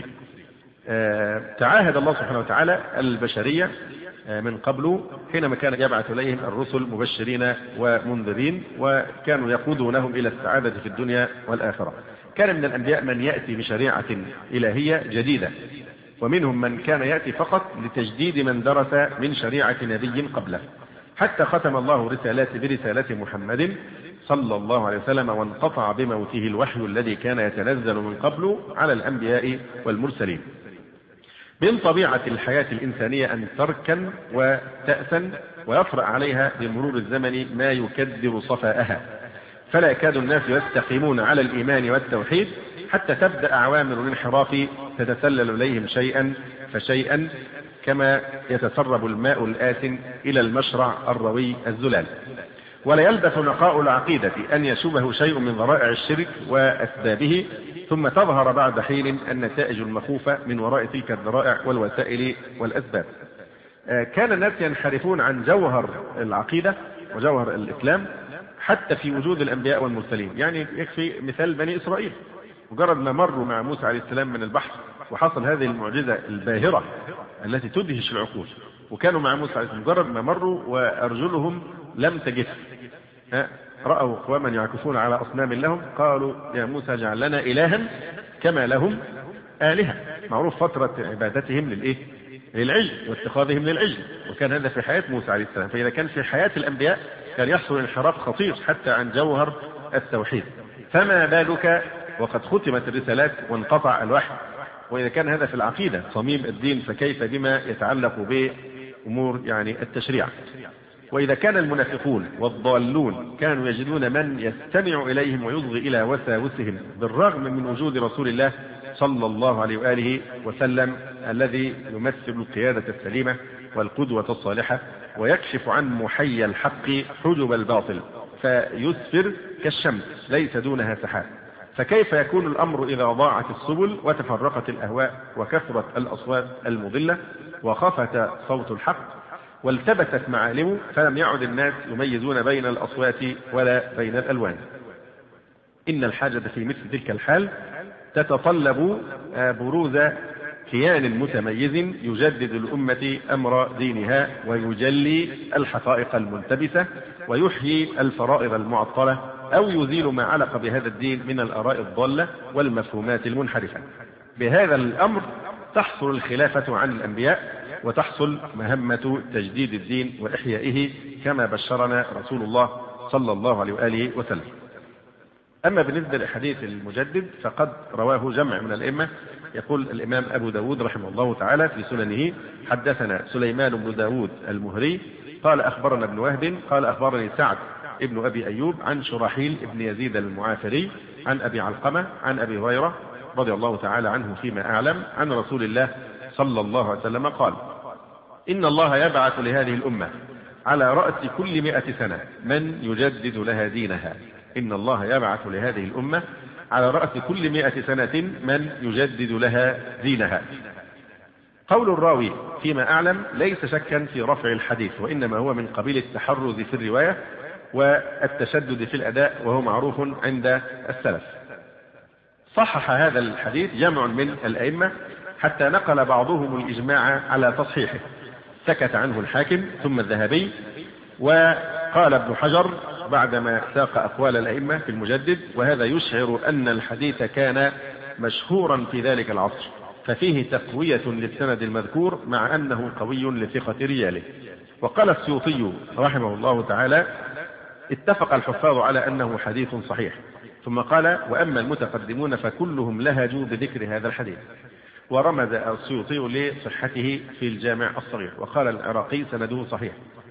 تعاهد الله سبحانه وتعالى البشرية من قبل حينما كان يبعث إليهم الرسل مبشرين ومنذرين، وكانوا يقودونهم إلى السعادة في الدنيا والآخرة. كان من الأنبياء من يأتي بشريعة إلهية جديدة، ومنهم من كان يأتي فقط لتجديد من درس من شريعة نبي قبله، حتى ختم الله رسالات برسالة محمد صلى الله عليه وسلم، وانقطع بموته الوحي الذي كان يتنزل من قبل على الأنبياء والمرسلين. من طبيعة الحياة الإنسانية أن تركن وتأسن ويطرأ عليها بمرور الزمن ما يكدر صفاءها، فلا يكاد الناس يستقيمون على الإيمان والتوحيد حتى تبدأ عوامل الانحراف تتسلل إليهم شيئا فشيئا، كما يتسرب الماء الآسن إلى المشرع الروي الزلال. ولا يلبث نقاء العقيدة أن يشوبه شيء من ذرائع الشرك وأسبابه، ثم تظهر بعد حين النتائج المخوفة من وراء تلك الذرائع والوسائل والأسباب. كان الناس ينحرفون عن جوهر العقيدة وجوهر الإسلام حتى في وجود الأنبياء والمرسلين. يعني يكفي مثال بني إسرائيل، مجرد ما مروا مع موسى عليه السلام من البحر وحصل هذه المعجزة الباهرة التي تدهش العقول، وكانوا مع موسى عليه السلام مجرد ما مروا وأرجلهم لم تجف، رأوا قواما يعكفون على أصنام لهم قالوا يا موسى اجعل لنا إلها كما لهم آلهة. معروف فترة عبادتهم للإيه؟ للعجل واتخاذهم للعجل، وكان هذا في حياة موسى عليه السلام. فإذا كان في حياة الأنبياء كان يحصل انحراف خطير حتى عن جوهر التوحيد، فما بالك وقد ختمت الرسالات وانقطع الوحي؟ وإذا كان هذا في العقيدة صميم الدين فكيف بما يتعلق بأمور يعني التشريع؟ وإذا كان المنافقون والضالون كانوا يجدون من يستمع إليهم ويصغي إلى وساوسهم بالرغم من وجود رسول الله صلى الله عليه وآله وسلم الذي يمثل القيادة السليمة والقدوة الصالحة ويكشف عن محيي الحق حجب الباطل فيسفر كالشمس ليس دونها سحاب، فكيف يكون الأمر إذا ضاعت السبل وتفرقت الأهواء وكثرت الأصوات المضلة وخفت صوت الحق والتبست معالمه فلم يعد الناس يميزون بين الأصوات ولا بين الألوان؟ إن الحاجة في مثل تلك الحال تتطلب بروز كيان متميز يجدد الأمة أمر دينها ويجلي الحقائق الملتبسة ويحيي الفرائض المعطلة أو يزيل ما علق بهذا الدين من الآراء الضالة والمفهومات المنحرفة. بهذا الأمر تحصل الخلافة عن الأنبياء وتحصل مهمة تجديد الدين وإحيائه كما بشرنا رسول الله صلى الله عليه وآله وسلم. أما بالنسبة لحديث المجدد فقد رواه جمع من الأئمة. يقول الإمام أبو داود رحمه الله تعالى في سننه حدثنا سليمان بن داود المهري قال أخبرنا ابن وهب قال أخبرني سعد ابن أبي أيوب عن شراحيل ابن يزيد المعافري عن أبي علقمة عن أبي هريرة رضي الله تعالى عنه فيما أعلم عن رسول الله صلى الله عليه وسلم قال إن الله يبعث لهذه الأمة على رأس كل مئة سنة من يجدد لها دينها. إن الله يبعث لهذه الأمة على رأس كل مئة سنة من يجدد لها دينها. قول الراوي فيما أعلم ليس شكا في رفع الحديث، وإنما هو من قبيل التحرز في الرواية والتشدد في الأداء، وهو معروف عند السلف. صحح هذا الحديث جمع من الأئمة حتى نقل بعضهم الإجماع على تصحيحه، سكت عنه الحاكم ثم الذهبي. وقال ابن حجر بعدما ساق أقوال الأئمة في المجدد وهذا يشعر أن الحديث كان مشهورا في ذلك العصر ففيه تقوية للسند المذكور مع أنه قوي لثقة رجاله. وقال السيوطي رحمه الله تعالى اتفق الحفاظ على أنه حديث صحيح، ثم قال وأما المتقدمون فكلهم لهجوا بذكر هذا الحديث. ورمز السيوطي لصحته في الجامع الصغير. وقال العراقي سنده صحيح،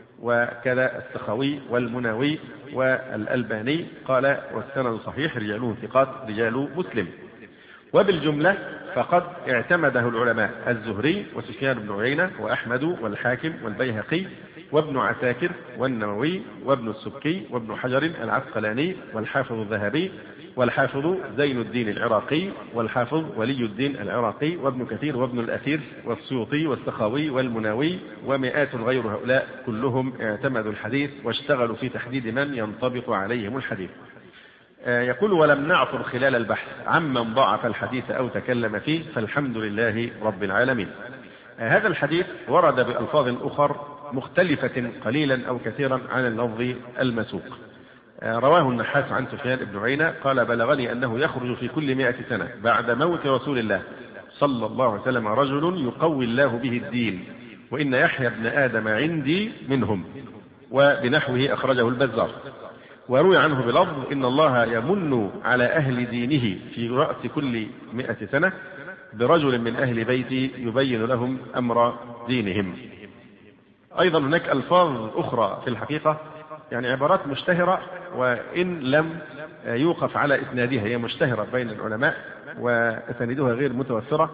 وكذا السخوي والمناوي والألباني قال والسند صحيح رجاله ثقات رجال مسلم. وبالجملة فقد اعتمده العلماء الزهري وسفيان بن عيينة وأحمد والحاكم والبيهقي وابن عساكر والنووي وابن السبكي وابن حجر العسقلاني والحافظ الذهبي والحافظ زين الدين العراقي والحافظ ولي الدين العراقي وابن كثير وابن الأثير والسيوطي والسخاوي والمناوي ومئات غير هؤلاء كلهم اعتمدوا الحديث واشتغلوا في تحديد من ينطبق عليهم الحديث. يقول ولم نعثر خلال البحث عمن ضعف الحديث أو تكلم فيه فالحمد لله رب العالمين. هذا الحديث ورد بألفاظ أخر مختلفة قليلا أو كثيرا عن اللفظ المسوق. رواه النحاس عن سفيان بن عيينة قال بلغني أنه يخرج في كل مئة سنة بعد موت رسول الله صلى الله عليه وسلم رجل يقوي الله به الدين وإن يحيى ابن آدم عندي منهم، وبنحوه أخرجه البزار. وروي عنه بلفظ إن الله يمن على أهل دينه في رأس كل مئة سنة برجل من أهل بيتي يبين لهم أمر دينهم. أيضا هناك ألفاظ أخرى في الحقيقة يعني عبارات مشتهرة وإن لم يوقف على إسنادها، هي مشتهرة بين العلماء وأسانيدها غير متوفرة،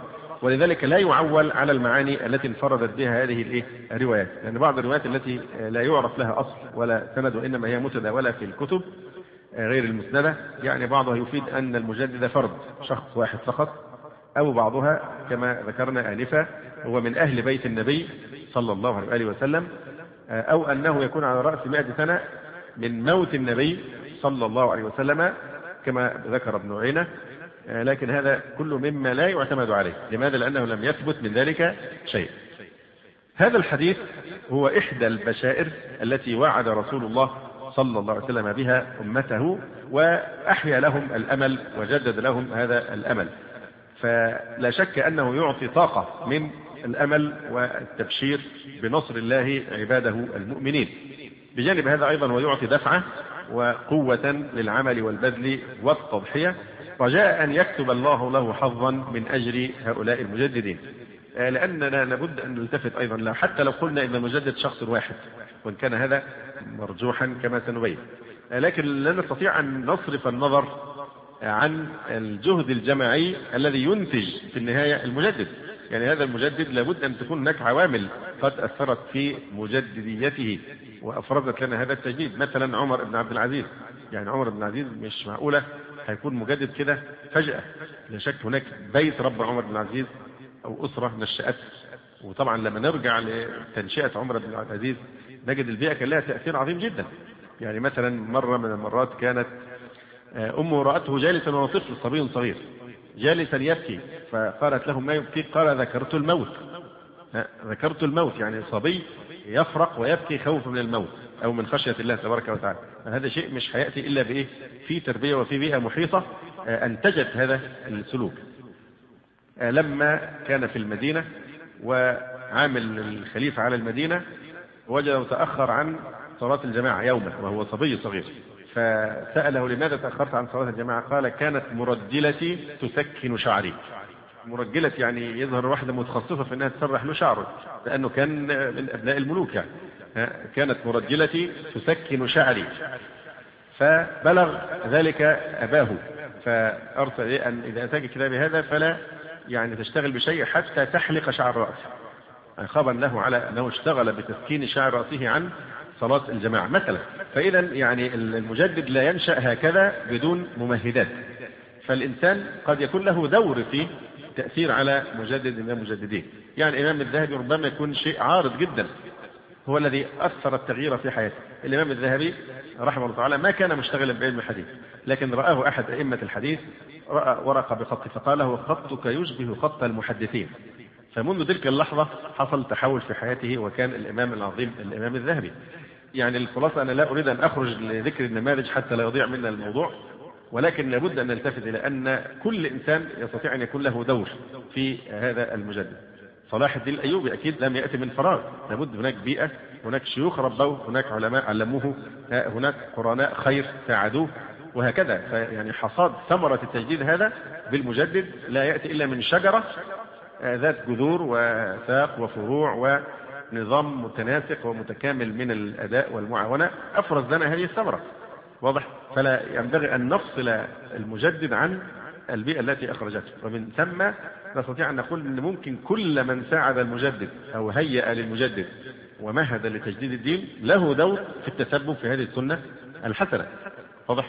ولذلك لا يعول على المعاني التي انفردت بها هذه الايه الروايات، لأن يعني بعض الروايات التي لا يعرف لها أصل ولا سند وإنما هي متداولة في الكتب غير المسندة، يعني بعضها يفيد أن المجدد فرد شخص واحد فقط، أو بعضها كما ذكرنا آنفا هو من أهل بيت النبي صلى الله عليه وآله وسلم، أو أنه يكون على رأس مئة سنة من موت النبي صلى الله عليه وسلم كما ذكر ابن عيينة، لكن هذا كله مما لا يعتمد عليه. لماذا؟ لأنه لم يثبت من ذلك شيء. هذا الحديث هو إحدى البشائر التي وعد رسول الله صلى الله عليه وسلم بها أمته، وأحيا لهم الأمل وجدد لهم هذا الأمل، فلا شك أنه يعطي طاقة من الأمل والتبشير بنصر الله عباده المؤمنين. بجانب هذا أيضا ويعطي دفعة وقوة للعمل والبذل والتضحية، رجاء أن يكتب الله له حظا من أجر هؤلاء المجددين. لأننا لابد أن نلتفت أيضا، حتى لو قلنا إن المجدد شخص واحد وإن كان هذا مرجوحا كما سنبين، لكن لا نستطيع أن نصرف النظر عن الجهد الجماعي الذي ينتج في النهاية المجدد. يعني هذا المجدد لابد أن تكون هناك عوامل قد أثرت في مجدديته وأفرزت لنا هذا التجديد. مثلا عمر بن عبد العزيز، يعني عمر بن عبد العزيز مش معقولة هيكون مجدد كده فجأة، لا شك هناك بيت رب عمر بن العزيز أو أسرة نشأت. وطبعا لما نرجع لتنشئة عمر بن عبد العزيز نجد البيئة كان لها تأثير عظيم جدا. يعني مثلا مرة من المرات كانت أمه رأته جالسا وهو طفل صبي صغير جالسا يبكي، فقالت له ما يبكي؟ قال ذكرت الموت. ذكرت الموت، يعني صبي يفرق ويبكي خوفا من الموت أو من خشية الله تبارك وتعالى. هذا شيء مش هيأتي إلا بإيه؟ في تربية وفي بيئة محيطة أنتجت هذا السلوك. لما كان في المدينة وعامل الخليفة على المدينة وجد تأخر عن صلاة الجماعة يوما وهو صبي صغير، فسأله لماذا تأخرت عن صلاة الجماعة؟ قال كانت مرجلتي تسكن شعري. مرجلة يعني يظهر واحدة متخصصة في أنها تسرح له شعره، لأنه كان من أبناء الملوك. يعني كانت مرجلتي تسكن شعري، فبلغ ذلك أباه فأرسل إيه أن إذا أتاك كتابي هذا فلا يعني تشتغل بشيء حتى تحلق شعر رأسه، خبرا له على أنه اشتغل بتسكين شعر رأسه عن صلاة الجماعة مثلا. فإذا يعني المجدد لا ينشأ هكذا بدون ممهدات، فالإنسان قد يكون له دور في تأثير على مجدد من المجددين. يعني الإمام الذهبي ربما يكون شيء عارض جدا هو الذي أثر التغيير في حياته. الإمام الذهبي رحمه الله تعالى ما كان مشتغلا بعلم الحديث، لكن رآه أحد أئمة الحديث رأى ورقة بخط فقال له خطك يشبه خط المحدثين، فمنذ تلك اللحظة حصل تحول في حياته وكان الإمام العظيم الإمام الذهبي. يعني الخلاصة أنا لا أريد أن أخرج لذكر النماذج حتى لا يضيع منا الموضوع، ولكن لابد أن نلتفت إلى أن كل إنسان يستطيع أن يكون له دور في هذا المجدد. صلاح الدين الأيوبي أكيد لم يأتي من فراغ، لابد هناك بيئة، هناك شيوخ ربوه، هناك علماء علموه، هناك قرناء خير ساعدوه وهكذا. فيعني حصاد ثمرة التجديد هذا بالمجدد لا يأتي إلا من شجرة ذات جذور وساق وفروع ونظام متناسق ومتكامل من الأداء والمعاونة أفرز لنا هذه الثمرة. واضح؟ فلا ينبغي أن نفصل المجدد عن البيئة التي أخرجته، ومن ثم نستطيع أن نقول أن ممكن كل من ساعد المجدد أو هيأ للمجدد ومهد لتجديد الدين له دور في التسبب في هذه السنة الحسنة. واضح؟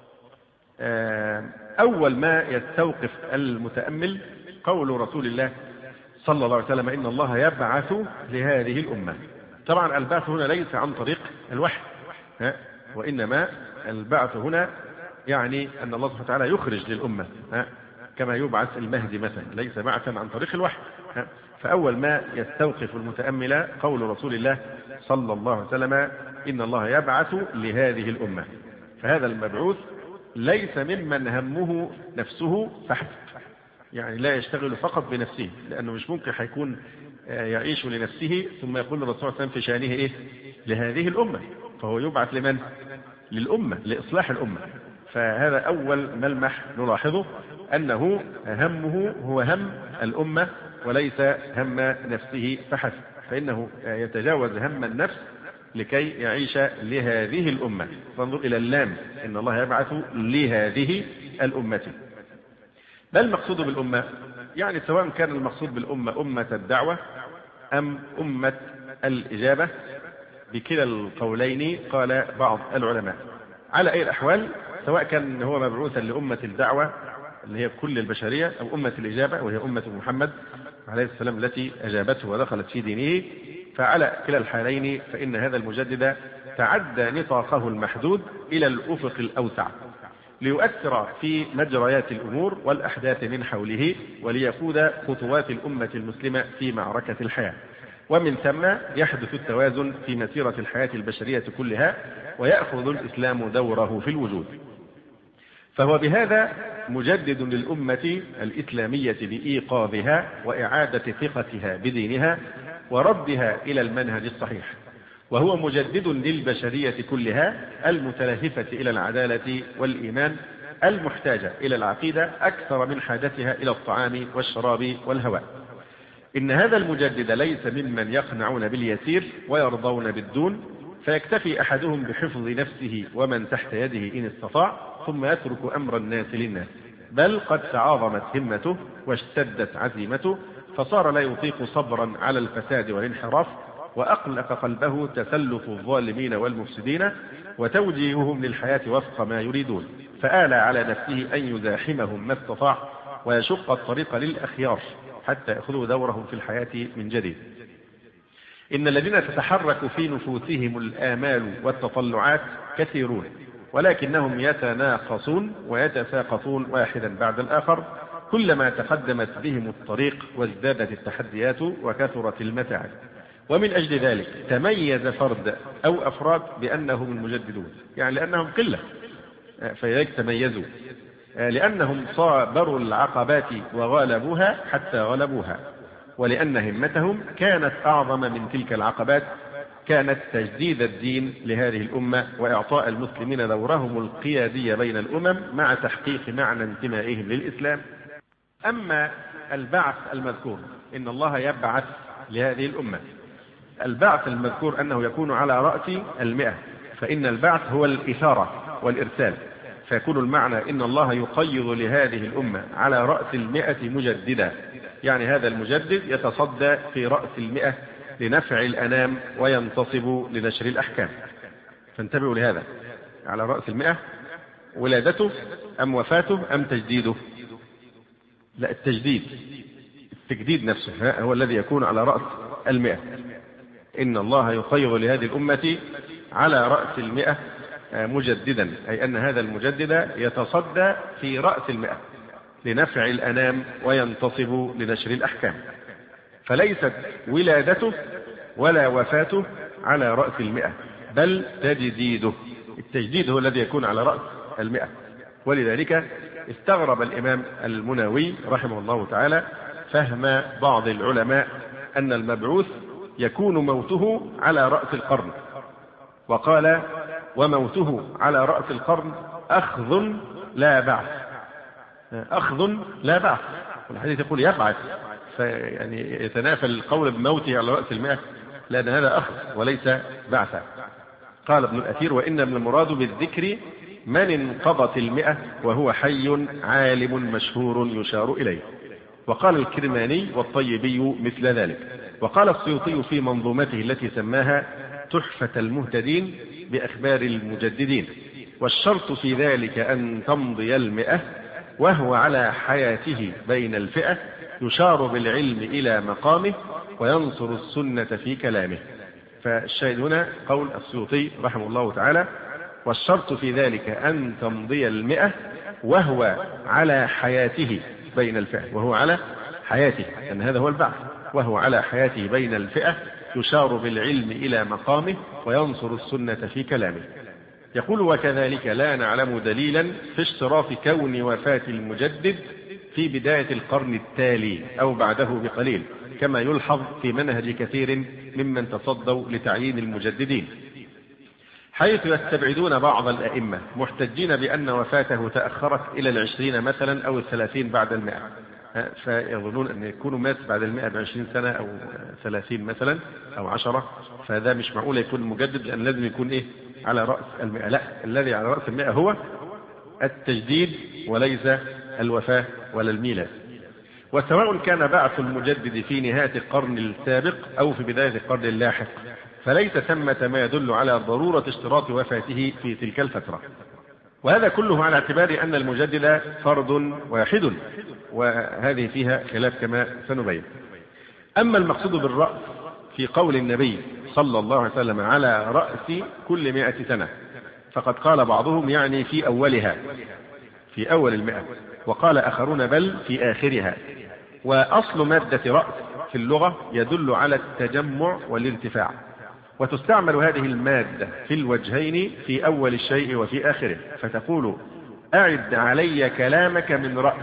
أول ما يستوقف المتأمل قول رسول الله صلى الله عليه وسلم إن الله يبعث لهذه الأمة. طبعا البعث هنا ليس عن طريق الوحي، وإنما البعث هنا يعني أن الله سبحانه وتعالى يخرج للأمة كما يبعث المهدي مثلا، ليس بعثا عن طريق الوحي. فأول ما يستوقف المتأمل قول رسول الله صلى الله عليه وسلم إن الله يبعث لهذه الأمة، فهذا المبعوث ليس ممن همه نفسه فحسب، يعني لا يشتغل فقط بنفسه، لأنه مش ممكن حيكون يعيش لنفسه ثم يقول الرسول صلى الله عليه وسلم في شأنه إيه؟ لهذه الأمة، فهو يبعث لمن؟ للأمة، لإصلاح الأمة. فهذا أول ملمح نلاحظه، أنه همه هو هم الأمة وليس هم نفسه فحسب، فإنه يتجاوز هم النفس لكي يعيش لهذه الأمة. فانظر إلى اللام، إن الله يبعث لهذه الأمة. ما المقصود بالأمة؟ يعني سواء كان المقصود بالأمة أمة الدعوة أم أمة الإجابة، بكلا القولين قال بعض العلماء. على أي الأحوال، سواء كان هو مبعوثا لأمة الدعوة اللي هي كل البشرية، أو أمة الإجابة وهي أمة محمد عليه السلام التي أجابته ودخلت في دينه، فعلى كلا الحالين فإن هذا المجدد تعدى نطاقه المحدود إلى الأفق الأوسع ليؤثر في مجريات الأمور والأحداث من حوله، وليقود خطوات الأمة المسلمة في معركة الحياة، ومن ثم يحدث التوازن في مسيرة الحياة البشرية كلها، ويأخذ الإسلام دوره في الوجود. فهو بهذا مجدد للأمة الإسلامية بإيقاظها وإعادة ثقتها بدينها وردها إلى المنهج الصحيح، وهو مجدد للبشرية كلها المتلهفة إلى العدالة والإيمان، المحتاجة إلى العقيدة أكثر من حاجتها إلى الطعام والشراب والهواء. إن هذا المجدد ليس ممن يقنعون باليسير ويرضون بالدون، فيكتفي أحدهم بحفظ نفسه ومن تحت يده إن استطاع، ثم يترك أمر الناس للناس، بل قد تعاظمت همته واشتدت عزيمته، فصار لا يطيق صبرا على الفساد والانحراف، وأقلق قلبه تسلف الظالمين والمفسدين وتوجيههم للحياة وفق ما يريدون، فآل على نفسه أن يزاحمهم ما استطاع ويشق الطريق للأخيار حتى يأخذوا دورهم في الحياة من جديد. إن الذين تتحرك في نفوسهم الآمال والتطلعات كثيرون، ولكنهم يتناقصون ويتساقطون واحدا بعد الآخر كلما تقدمت بهم الطريق وازدادت التحديات وكثرت المتاعب. ومن أجل ذلك تميز فرد أو أفراد بأنهم المجددون، يعني لأنهم قلة فلذلك تميزوا، لأنهم صابروا العقبات وغالبوها حتى غلبوها، ولأن همتهم كانت أعظم من تلك العقبات، كانت تجديد الدين لهذه الأمة وإعطاء المسلمين دورهم القيادي بين الأمم مع تحقيق معنى انتمائهم للإسلام. أما البعث المذكور، إن الله يبعث لهذه الأمة، البعث المذكور أنه يكون على رأس المئة، فإن البعث هو الإثارة والإرسال، فيكون المعنى إن الله يقيض لهذه الأمة على رأس المئة مجددا، يعني هذا المجدد يتصدى في رأس المئة لنفع الأنام وينتصب لنشر الأحكام. فانتبهوا لهذا، على رأس المئة، ولادته أم وفاته أم تجديده؟ لا، التجديد، التجديد نفسه هو الذي يكون على رأس المئة. إن الله يقيض لهذه الأمة على رأس المئة مجددا، أي أن هذا المجدد يتصدى في رأس المئة لنفع الأنام وينتصب لنشر الأحكام. فليست ولادته ولا وفاته على رأس المئة، بل تجديده، التجديد هو الذي يكون على رأس المئة. ولذلك استغرب الإمام المناوي رحمه الله تعالى فهم بعض العلماء أن المبعوث يكون موته على رأس القرن، وقال: وموته على رأس القرن أخذ لا بعث، أخذ لا بعث، والحديث يقول يبعث، فيعني يتنافى القول بموته على رأس المئة، لأن هذا أخذ وليس بعثا. قال ابن الأثير: وإن من المراد بالذكر من انقضت المئة وهو حي عالم مشهور يشار إليه. وقال الكرماني والطيبي مثل ذلك. وقال السيوطي في منظومته التي سماها تحفة المهتدين بأخبار المجددين: والشرط في ذلك أن تمضي المئة وهو على حياته بين الفئة، يشار بالعلم إلى مقامه وينصر السنة في كلامه. فالشاهد هنا قول السيوطي رحمه الله تعالى: والشرط في ذلك أن تمضي المئة وهو على حياته بين الفئة، وهو على حياته، أن هذا هو البعث، وهو على حياته بين الفئة، يشار بالعلم إلى مقامه وينصر السنة في كلامه. يقول: وكذلك لا نعلم دليلا في اشتراط كون وفاة المجدد في بداية القرن التالي أو بعده بقليل، كما يلحظ في منهج كثير ممن تصدوا لتعيين المجددين، حيث يستبعدون بعض الأئمة محتجين بأن وفاته تأخرت إلى العشرين مثلا أو الثلاثين بعد المئة، فيظنون أن يكونوا مات بعد المئة بعشرين سنة أو ثلاثين مثلا أو عشرة، فهذا مش معقول يكون المجدد، لأن لازم يكون إيه على رأس المئة. لا، الذي على رأس المئة هو التجديد وليس الوفاة ولا الميلاد. وسواء كان بعث المجدد في نهاية القرن السابق أو في بداية القرن اللاحق، فليس ثمة ما يدل على ضرورة اشتراط وفاته في تلك الفترة. وهذا كله على اعتبار أن المجدد فرد واحد، وهذه فيها خلاف كما سنبين. أما المقصود بالرأس في قول النبي صلى الله عليه وسلم على رأس كل مئة سنة، فقد قال بعضهم يعني في أولها، في أول المئة، وقال آخرون بل في آخرها. وأصل مادة رأس في اللغة يدل على التجمع والارتفاع، وتستعمل هذه المادة في الوجهين في أول الشيء وفي آخره، فتقول أعد علي كلامك من رأس،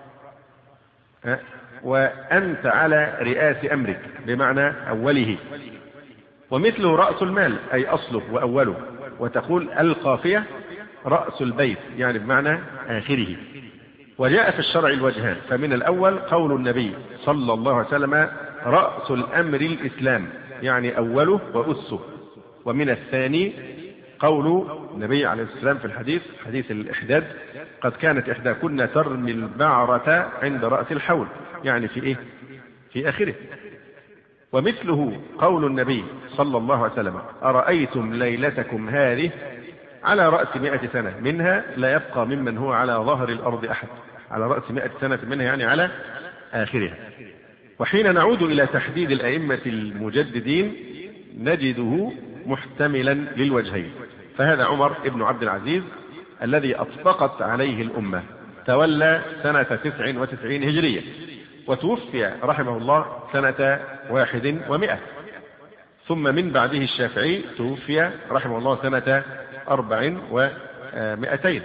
وأنت على رئاس أمرك بمعنى أوله. ومثله رأس المال أي أصله وأوله، وتقول القافية رأس البيت يعني بمعنى آخره. وجاء في الشرع الوجهان، فمن الأول قول النبي صلى الله عليه وسلم رأس الأمر الإسلام يعني أوله وأسه. ومن الثاني قول النبي عليه السلام في الحديث حديث الإحداد قد كانت إحداكن ترمي البعرة عند رأس الحول يعني في إيه؟ في آخره. ومثله قول النبي صلى الله عليه وسلم أرأيتم ليلتكم هذه على رأس مئة سنة منها لا يبقى ممن هو على ظهر الأرض أحد، على رأس مئة سنة منها يعني على آخرها. وحين نعود إلى تحديد الأئمة المجددين نجده محتملا للوجهين. فهذا عمر بن عبد العزيز الذي أطبقت عليه الأمة، تولى سنة تسع وتسعين هجرية، وتوفي رحمه الله سنة واحد ومئة. ثم من بعده الشافعي توفي رحمه الله سنة أربع ومئتين.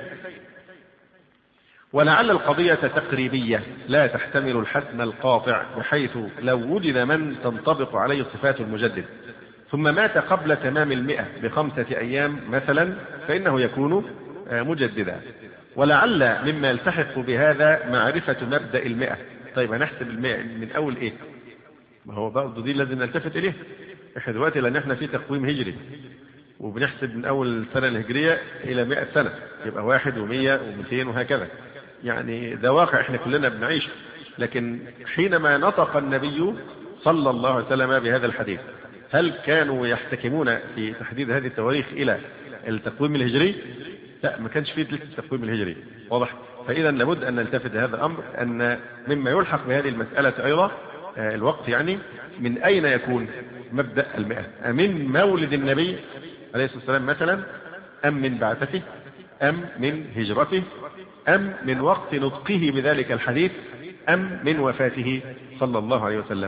ولعل القضية تقريبية لا تحتمل الحتم القاطع، بحيث لو وجد من تنطبق عليه صفات المجدد ثم مات قبل تمام المئة بخمسة أيام مثلا فإنه يكون مجددا. ولعل مما يلتحق بهذا معرفة مبدأ المئة. طيب هنحسب المئة من أول إيه؟ ما هو برضه دي لازم نلتفت إليه. إحنا دلوقتي لأن إحنا في تقويم هجري وبنحسب من أول السنة الهجرية إلى مئة سنة، يبقى واحد ومئة ومئتين وهكذا. يعني ده واقع إحنا كلنا بنعيشه. لكن حينما نطق النبي صلى الله عليه وسلم بهذا الحديث هل كانوا يحتكمون في تحديد هذه التواريخ إلى التقويم الهجري؟ لا، ما كانش فيه التقويم الهجري، واضح. فإذا لابد أن نلتفت هذا الأمر أن مما يلحق بهذه المسألة أيضا الوقت، يعني من أين يكون مبدأ المئة؟ من مولد النبي عليه الصلاة والسلام مثلا، أم من بعثته، أم من هجرته، أم من وقت نطقه بذلك الحديث، أم من وفاته صلى الله عليه وسلم؟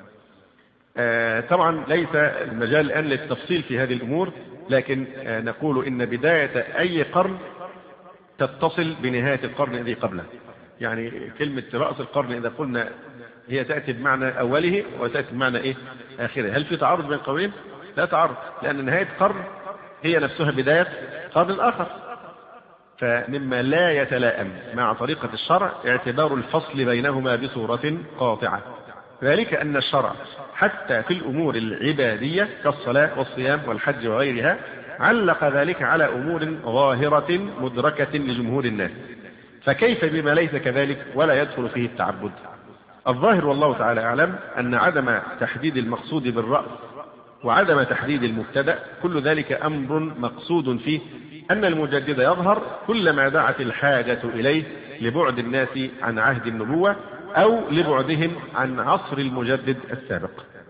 آه طبعا ليس المجال الآن للتفصيل في هذه الأمور، لكن آه نقول إن بداية أي قرن تتصل بنهاية القرن الذي قبله. يعني كلمة رأس القرن إذا قلنا هي تأتي بمعنى أوله وتأتي بمعنى إيه؟ آخره. هل في تعارض بين قولين؟ لا تعارض، لأن نهاية قرن هي نفسها بداية قرن آخر. فمما لا يتلائم مع طريقة الشرع اعتبار الفصل بينهما بصورة قاطعة، ذلك أن الشرع حتى في الأمور العبادية كالصلاة والصيام والحج وغيرها علق ذلك على أمور ظاهرة مدركة لجمهور الناس، فكيف بما ليس كذلك ولا يدخل فيه التعبد؟ الظاهر والله تعالى أعلم أن عدم تحديد المقصود بالرأس وعدم تحديد المبتدأ كل ذلك أمر مقصود فيه أن المجدد يظهر كلما دعت الحاجة إليه لبعد الناس عن عهد النبوة أو لبعدهم عن عصر المجدد السابق.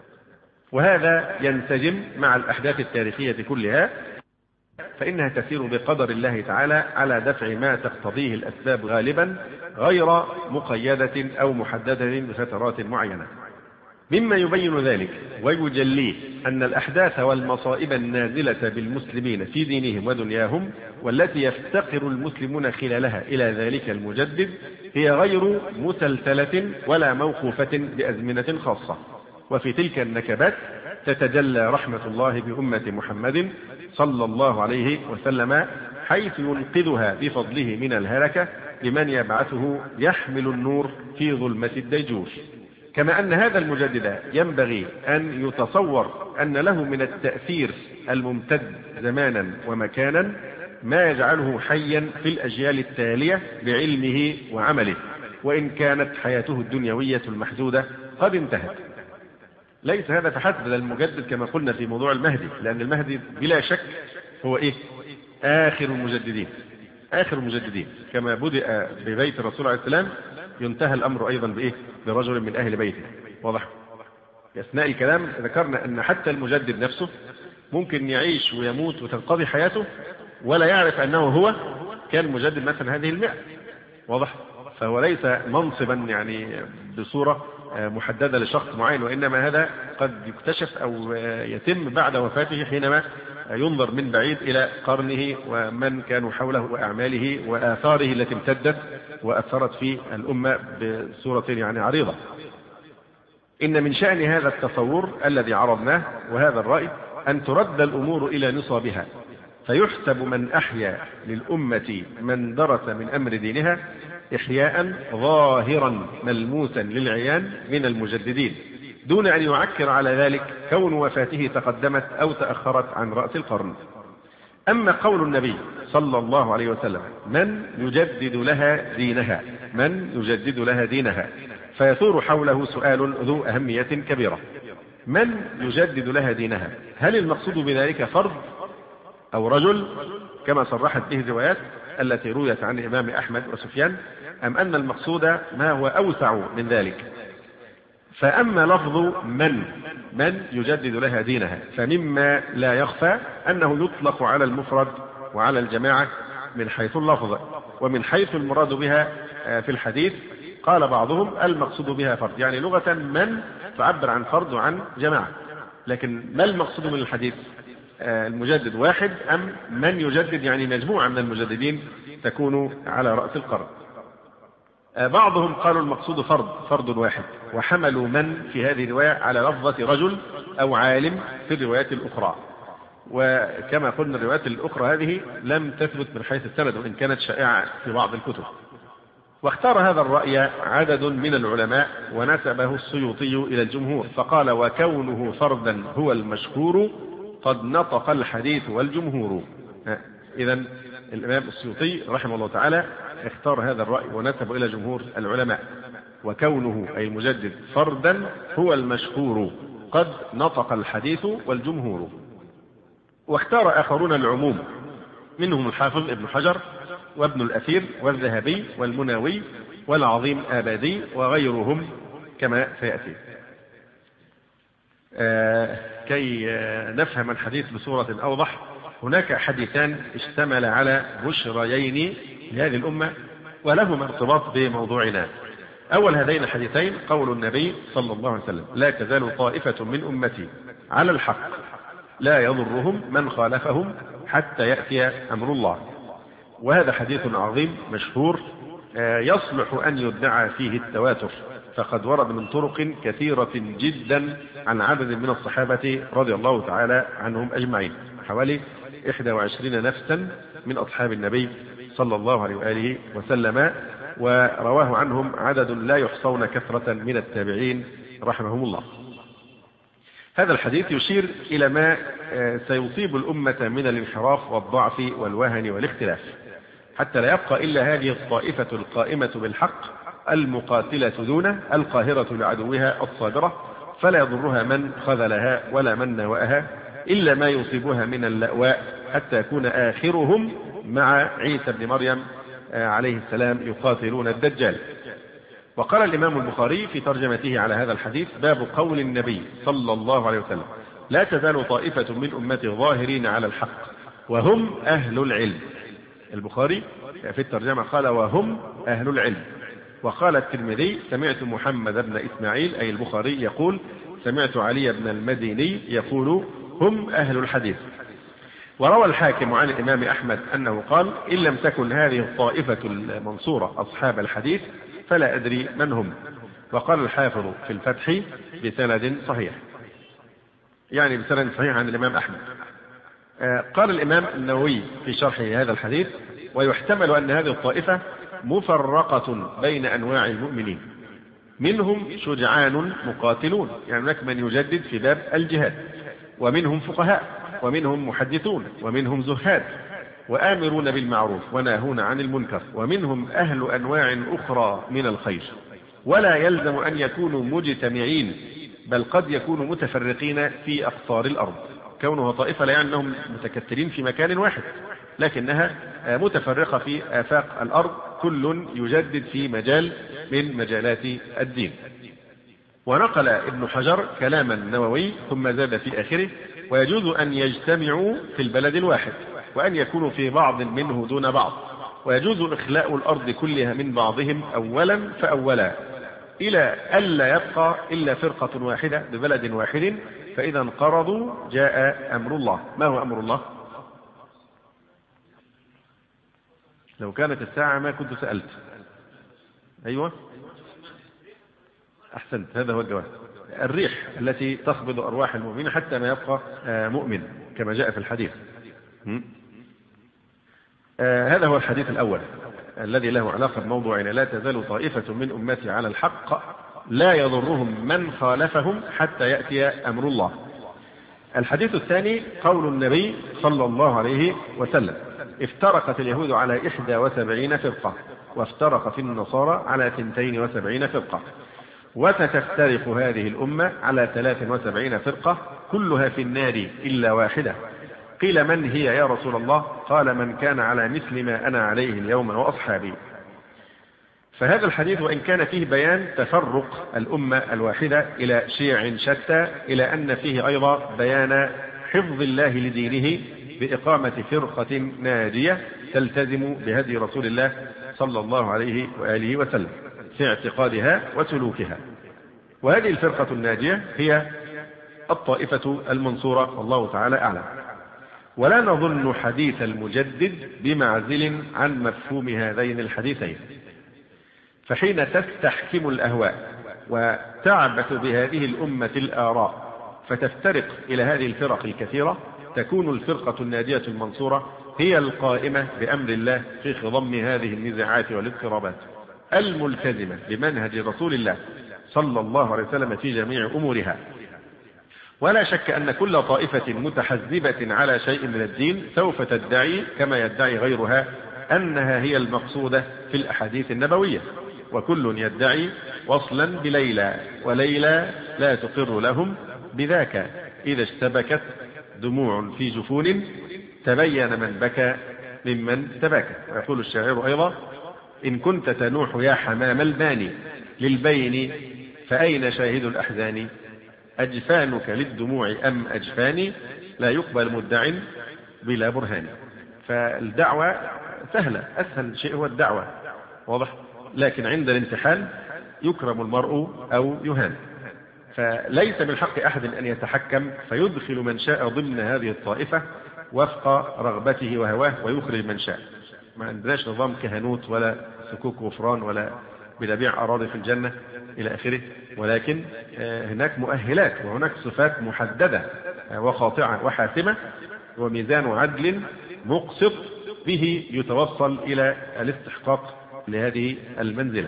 وهذا ينسجم مع الأحداث التاريخية كلها، فإنها تسير بقدر الله تعالى على دفع ما تقتضيه الأسباب غالبا غير مقيدة أو محددة بفترات معينة. مما يبين ذلك ويجليه أن الأحداث والمصائب النازلة بالمسلمين في دينهم ودنياهم والتي يفتقر المسلمون خلالها إلى ذلك المجدد هي غير مسلسلة ولا موقوفة بأزمنة خاصة. وفي تلك النكبات تتجلى رحمة الله بأمة محمد صلى الله عليه وسلم، حيث ينقذها بفضله من الهلكة لمن يبعثه يحمل النور في ظلمة الديجور. كما أن هذا المجدد ينبغي أن يتصور أن له من التأثير الممتد زمانا ومكانا ما يجعله حيا في الأجيال التالية بعلمه وعمله، وإن كانت حياته الدنيوية المحدودة قد انتهت. ليس هذا فحسب المجدد كما قلنا في موضوع المهدي، لأن المهدي بلا شك هو إيه؟ آخر المجددين، آخر المجددين. كما بدأ ببيت الرسول عليه السلام ينتهى الأمر أيضا بإيه؟ برجل من أهل بيته. واضح؟ في أثناء الكلام ذكرنا أن حتى المجدد نفسه ممكن يعيش ويموت وتنقضي حياته ولا يعرف أنه هو كان مجدد مثلا هذه المئة. واضح؟ فهو ليس منصبا يعني بصورة محددة لشخص معين، وإنما هذا قد يكتشف أو يتم بعد وفاته حينما ينظر من بعيد إلى قرنه ومن كانوا حوله وأعماله وآثاره التي امتدت وأثرت في الأمة بصورة يعني عريضة. إن من شأن هذا التصور الذي عرضناه وهذا الرأي أن ترد الأمور إلى نصابها، فيحسب من أحيا للأمة من درس من أمر دينها إحياء ظاهرا ملموسا للعيان من المجددين، دون أن يعكر على ذلك كون وفاته تقدمت أو تأخرت عن رأس القرن. أما قول النبي صلى الله عليه وسلم من يجدد لها دينها، من يجدد لها دينها، فيثور حوله سؤال ذو أهمية كبيرة. من يجدد لها دينها؟ هل المقصود بذلك فرد أو رجل كما صرحت به الروايات التي رويت عن الإمام أحمد وسفيان، أم أن المقصود ما هو أوسع من ذلك؟ فأما لفظ من من يجدد لها دينها فمما لا يخفى أنه يطلق على المفرد وعلى الجماعة من حيث اللفظ، ومن حيث المراد بها في الحديث قال بعضهم المقصود بها فرد، يعني لغة من تعبر عن فرد وعن جماعة. لكن ما المقصود من الحديث؟ المجدد واحد أم من يجدد يعني مجموعة من المجددين تكون على رأس القرن؟ بعضهم قالوا المقصود فرد فرد واحد، وحملوا من في هذه الرواية على لفظة رجل أو عالم في الروايات الأخرى. وكما قلنا الروايات الأخرى هذه لم تثبت من حيث السند وإن كانت شائعة في بعض الكتب. واختار هذا الرأي عدد من العلماء ونسبه السيوطي إلى الجمهور فقال وكونه فردا هو المشهور قد نطق الحديث والجمهور. إذن الإمام السيوطي رحمه الله تعالى اختار هذا الرأي ونسبه إلى جمهور العلماء، وكونه أي المجدد فردا هو المشهور قد نطق الحديث والجمهور. واختار آخرون العموم منهم الحافظ ابن حجر وابن الأثير والذهبي والمناوي والعظيم آبادي وغيرهم كما سيأتي. آه كي نفهم الحديث بصورة أوضح، هناك حديثان اشتمل على بشريين لهذه الأمة ولهما ارتباط بموضوعنا. أول هذين الحديثين قول النبي صلى الله عليه وسلم لا تزال طائفة من أمتي على الحق لا يضرهم من خالفهم حتى يأتي أمر الله. وهذا حديث عظيم مشهور يصلح أن يدعى فيه التواتر، فقد ورد من طرق كثيرة جدا عن عدد من الصحابة رضي الله تعالى عنهم أجمعين، حوالي إحدى وعشرين نفسا من أصحاب النبي صلى الله عليه وآله وسلم، ورواه عنهم عدد لا يحصون كثرة من التابعين رحمهم الله. هذا الحديث يشير إلى ما سيصيب الأمة من الانحراف والضعف والوهن والاختلاف، حتى لا يبقى إلا هذه الطائفة القائمة بالحق المقاتلة دونه القاهرة لعدوها الصابرة، فلا يضرها من خذلها ولا من نوأها إلا ما يصيبها من اللأواء، حتى يكون آخرهم مع عيسى بن مريم عليه السلام يقاتلون الدجال. وقال الإمام البخاري في ترجمته على هذا الحديث باب قول النبي صلى الله عليه وسلم لا تزال طائفة من أمتي ظاهرين على الحق وهم أهل العلم. البخاري في الترجمة قال وهم أهل العلم. وقال الترمذي سمعت محمد بن إسماعيل أي البخاري يقول سمعت علي بن المديني يقول هم أهل الحديث. وروى الحاكم عن الإمام أحمد أنه قال إن لم تكن هذه الطائفة المنصورة أصحاب الحديث فلا أدري من هم. وقال الحافظ في الفتح بسند صحيح، يعني بسند صحيح عن الإمام أحمد. قال الإمام النووي في شرح هذا الحديث ويحتمل أن هذه الطائفة مفرقة بين أنواع المؤمنين، منهم شجعان مقاتلون، يعني هناك من يجدد في باب الجهاد، ومنهم فقهاء، ومنهم محدثون، ومنهم زهاد، وآمرون بالمعروف وناهون عن المنكر، ومنهم أهل أنواع أخرى من الخير، ولا يلزم أن يكونوا مجتمعين، بل قد يكونوا متفرقين في أقطار الأرض. كونها طائفة لا يعني أنهم متكتلين في مكان واحد، لكنها متفرقة في آفاق الأرض، كل يجدد في مجال من مجالات الدين. ونقل ابن حجر كلام النووي ثم زاد في آخره: ويجوز أن يجتمعوا في البلد الواحد، وأن يكونوا في بعض منه دون بعض، ويجوز إخلاء الأرض كلها من بعضهم أولا فأولا، إلى ألا يبقى إلا فرقة واحدة ببلد واحد، فإذا انقرضوا جاء أمر الله. ما هو أمر الله؟ لو كانت الساعة ما كنت سألت. أيوة أحسنت، هذا هو الجواب. الريح التي تقبض أرواح المؤمنين حتى ما يبقى مؤمن كما جاء في الحديث. هذا هو الحديث الأول الذي له علاقة بموضوعنا: لا تزال طائفة من أمتي على الحق لا يضرهم من خالفهم حتى يأتي أمر الله. الحديث الثاني قول النبي صلى الله عليه وسلم: افترقت اليهود على إحدى وسبعين فرقة، وافترقت النصارى على ثنتين وسبعين فرقة، وستفترق هذه الأمة على ثلاث وسبعين فرقة، كلها في النار إلا واحدة. قيل: من هي يا رسول الله؟ قال: من كان على مثل ما أنا عليه اليوم وأصحابي. فهذا الحديث وإن كان فيه بيان تفرق الأمة الواحدة إلى شيع شتى، إلى أن فيه أيضا بيان حفظ الله لدينه بإقامة فرقة ناجية تلتزم بهدي رسول الله صلى الله عليه وآله وسلم في اعتقادها وسلوكها. وهذه الفرقة الناجية هي الطائفة المنصورة، والله تعالى أعلم. ولا نظن حديث المجدد بمعزل عن مفهوم هذين الحديثين، فحين تستحكم الأهواء وتعبث بهذه الأمة الآراء فتفترق إلى هذه الفرق الكثيرة، تكون الفرقة الناجية المنصورة هي القائمة بأمر الله في خضم هذه النزاعات والاضطرابات، الملتزمة بمنهج رسول الله صلى الله عليه وسلم في جميع أمورها. ولا شك أن كل طائفة متحزبة على شيء من الدين سوف تدعي كما يدعي غيرها أنها هي المقصودة في الأحاديث النبوية، وكل يدعي وصلا بليلى، وليلى لا تقر لهم بذاك، إذا اشتبكت دموع في جفون تبين من بكى ممن تباكى. ويقول الشاعر أيضا: إن كنت تنوح يا حمام الباني للبين فأين شاهد الأحزان؟ أجفانك للدموع أم أجفاني؟ لا يقبل مدع بلا برهان. فالدعوة سهلة، أسهل شيء هو الدعوة، واضح؟ لكن عند الامتحان يكرم المرء أو يهان. فليس من حق أحد أن يتحكم فيدخل من شاء ضمن هذه الطائفة وفق رغبته وهواه ويخرج من شاء. ما عندناش نظام كهنوت ولا سكوك غفران ولا بنبيع أراضي في الجنة إلى آخره، ولكن هناك مؤهلات وهناك صفات محددة وقاطعة وحاسمة، وميزان عدل مقسط به يتوصل إلى الاستحقاق لهذه المنزلة،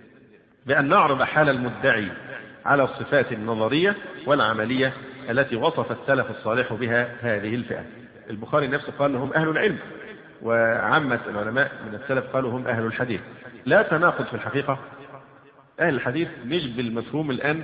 بأن نعرض حال المدعي على الصفات النظرية والعملية التي وصف السلف الصالح بها هذه الفئة. البخاري نفسه قال لهم أهل العلم، وعامة العلماء من السلف قالوا هم أهل الحديث. لا تناقض في الحقيقة. أهل الحديث مش بالمفهوم الآن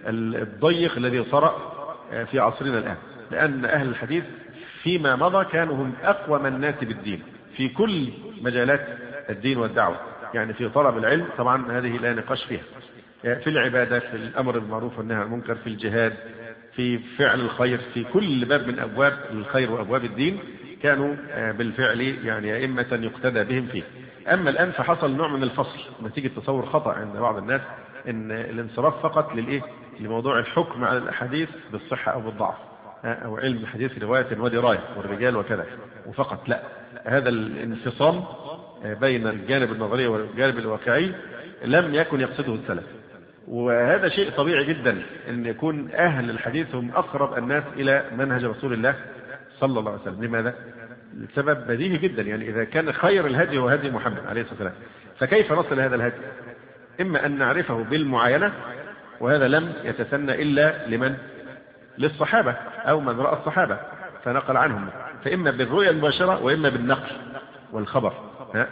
الضيق الذي طرأ في عصرنا الآن، لأن أهل الحديث فيما مضى كانوا هم أقوى الناس بالدين في كل مجالات الدين والدعوة، يعني في طلب العلم طبعا هذه لا نقاش فيها، في العبادة، في الأمر بالمعروف والنهي عن المنكر، في الجهاد، في فعل الخير، في كل باب من أبواب الخير وأبواب الدين كانوا بالفعل يعني أئمة يقتدى بهم فيه. أما الآن فحصل نوع من الفصل نتيجة تصور خطأ عند بعض الناس إن الانصراف فقط للإيه؟ لموضوع الحكم على الأحاديث بالصحة أو بالضعف، أو علم الحديث رواية ودراية والرجال وكذا وفقط. لا، هذا الانفصام بين الجانب النظري والجانب الواقعي لم يكن يقصده السلف، وهذا شيء طبيعي جدا أن يكون أهل الحديث هم أقرب الناس إلى منهج رسول الله صلى الله عليه وسلم. لماذا؟ السبب بديهي جدا، يعني إذا كان خير الهدي هو هدي محمد عليه الصلاة والسلام، فكيف نصل هذا الهدي؟ إما أن نعرفه بالمعاينة، وهذا لم يتسنى إلا لمن؟ للصحابة أو من رأى الصحابة فنقل عنهم، فإما بالرؤية المباشرة وإما بالنقل والخبر. ها؟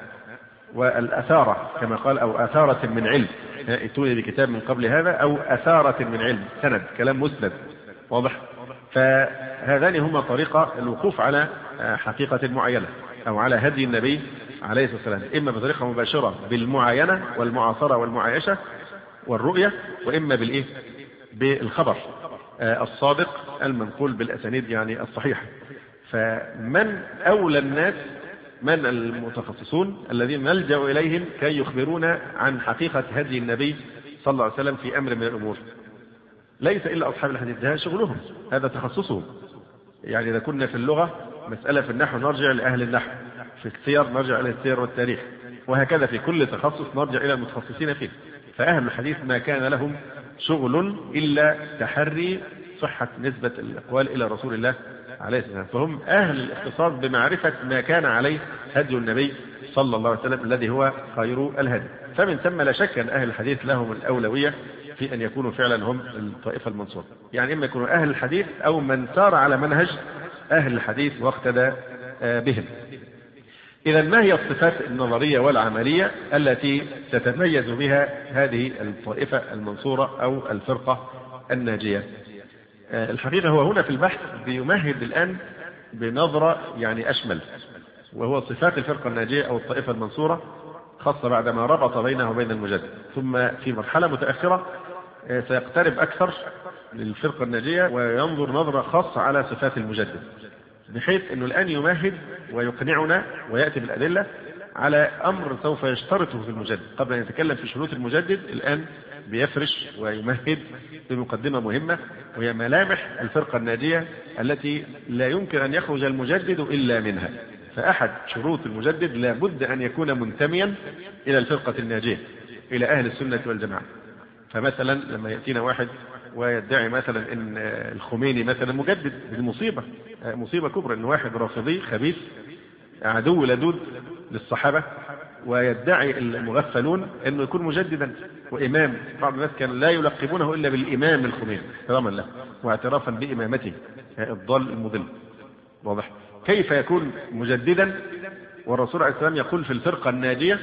والأثارة كما قال أو أثارة من علم، ائتوني بكتاب من قبل هذا، أو أثارة من علم، سند كلام مسند واضح. فهذان هما طريقة الوقوف على حقيقة معينة أو على هدي النبي عليه الصلاة والسلام، إما بطريقة مباشرة بالمعاينة والمعاصرة والمعايشة والرؤية، وإما بالإيه؟ بالخبر الصادق المنقول بالأسانيد يعني الصحيحة. فمن أولى الناس من المتخصصون الذين نلجأ إليهم كي يخبرونا عن حقيقة هدي النبي صلى الله عليه وسلم في أمر من الأمور؟ ليس إلا أصحاب الحديث، ده شغلهم، هذا تخصصهم. يعني إذا كنا في اللغة مسألة في النحو نرجع لأهل النحو، في السير نرجع إلى السير والتاريخ، وهكذا في كل تخصص نرجع إلى المتخصصين فيه. فأهل الحديث ما كان لهم شغل إلا تحري صحة نسبة الأقوال إلى رسول الله عليه السلام، فهم أهل الاختصاص بمعرفة ما كان عليه هدي النبي صلى الله عليه وسلم الذي هو خير الهدي. فمن ثم لا شك أن أهل الحديث لهم الأولوية في أن يكونوا فعلا هم الطائفة المنصورة، يعني إما يكونوا أهل الحديث أو من سار على منهج أهل الحديث واقتدى بهم. إذا ما هي الصفات النظرية والعملية التي تتميز بها هذه الطائفة المنصورة أو الفرقة الناجية؟ الحقيقة هو هنا في البحث بيمهد الآن بنظرة يعني أشمل، وهو صفات الفرقة الناجية أو الطائفة المنصورة، خاصة بعدما ربط بينه وبين المجدد. ثم في مرحلة متأخرة سيقترب أكثر للفرقة الناجية وينظر نظرة خاصة على صفات المجدد، بحيث أنه الآن يمهد ويقنعنا ويأتي بالأدلة على أمر سوف يشترطه في المجدد. قبل أن يتكلم في شروط المجدد الآن بيفرش ويمهد بمقدمة مهمة، وهي ملامح الفرقة الناجية التي لا يمكن أن يخرج المجدد إلا منها. فأحد شروط المجدد لا بد أن يكون منتميا إلى الفرقة الناجية، إلى أهل السنة والجماعة. فمثلا لما يأتينا واحد ويدعي مثلا ان الخميني مثلا مجدد، مصيبة مصيبة كبرى ان واحد رافضي خبيث عدو لدود للصحابة ويدعي المغفلون انه يكون مجددا وامام. بعض الناس كان لا يلقبونه الا بالامام الخميني احتراما له واعترافا بامامته الضال المضل. واضح؟ كيف يكون مجددا والرسول عليه السلام يقول في الفرقة الناجية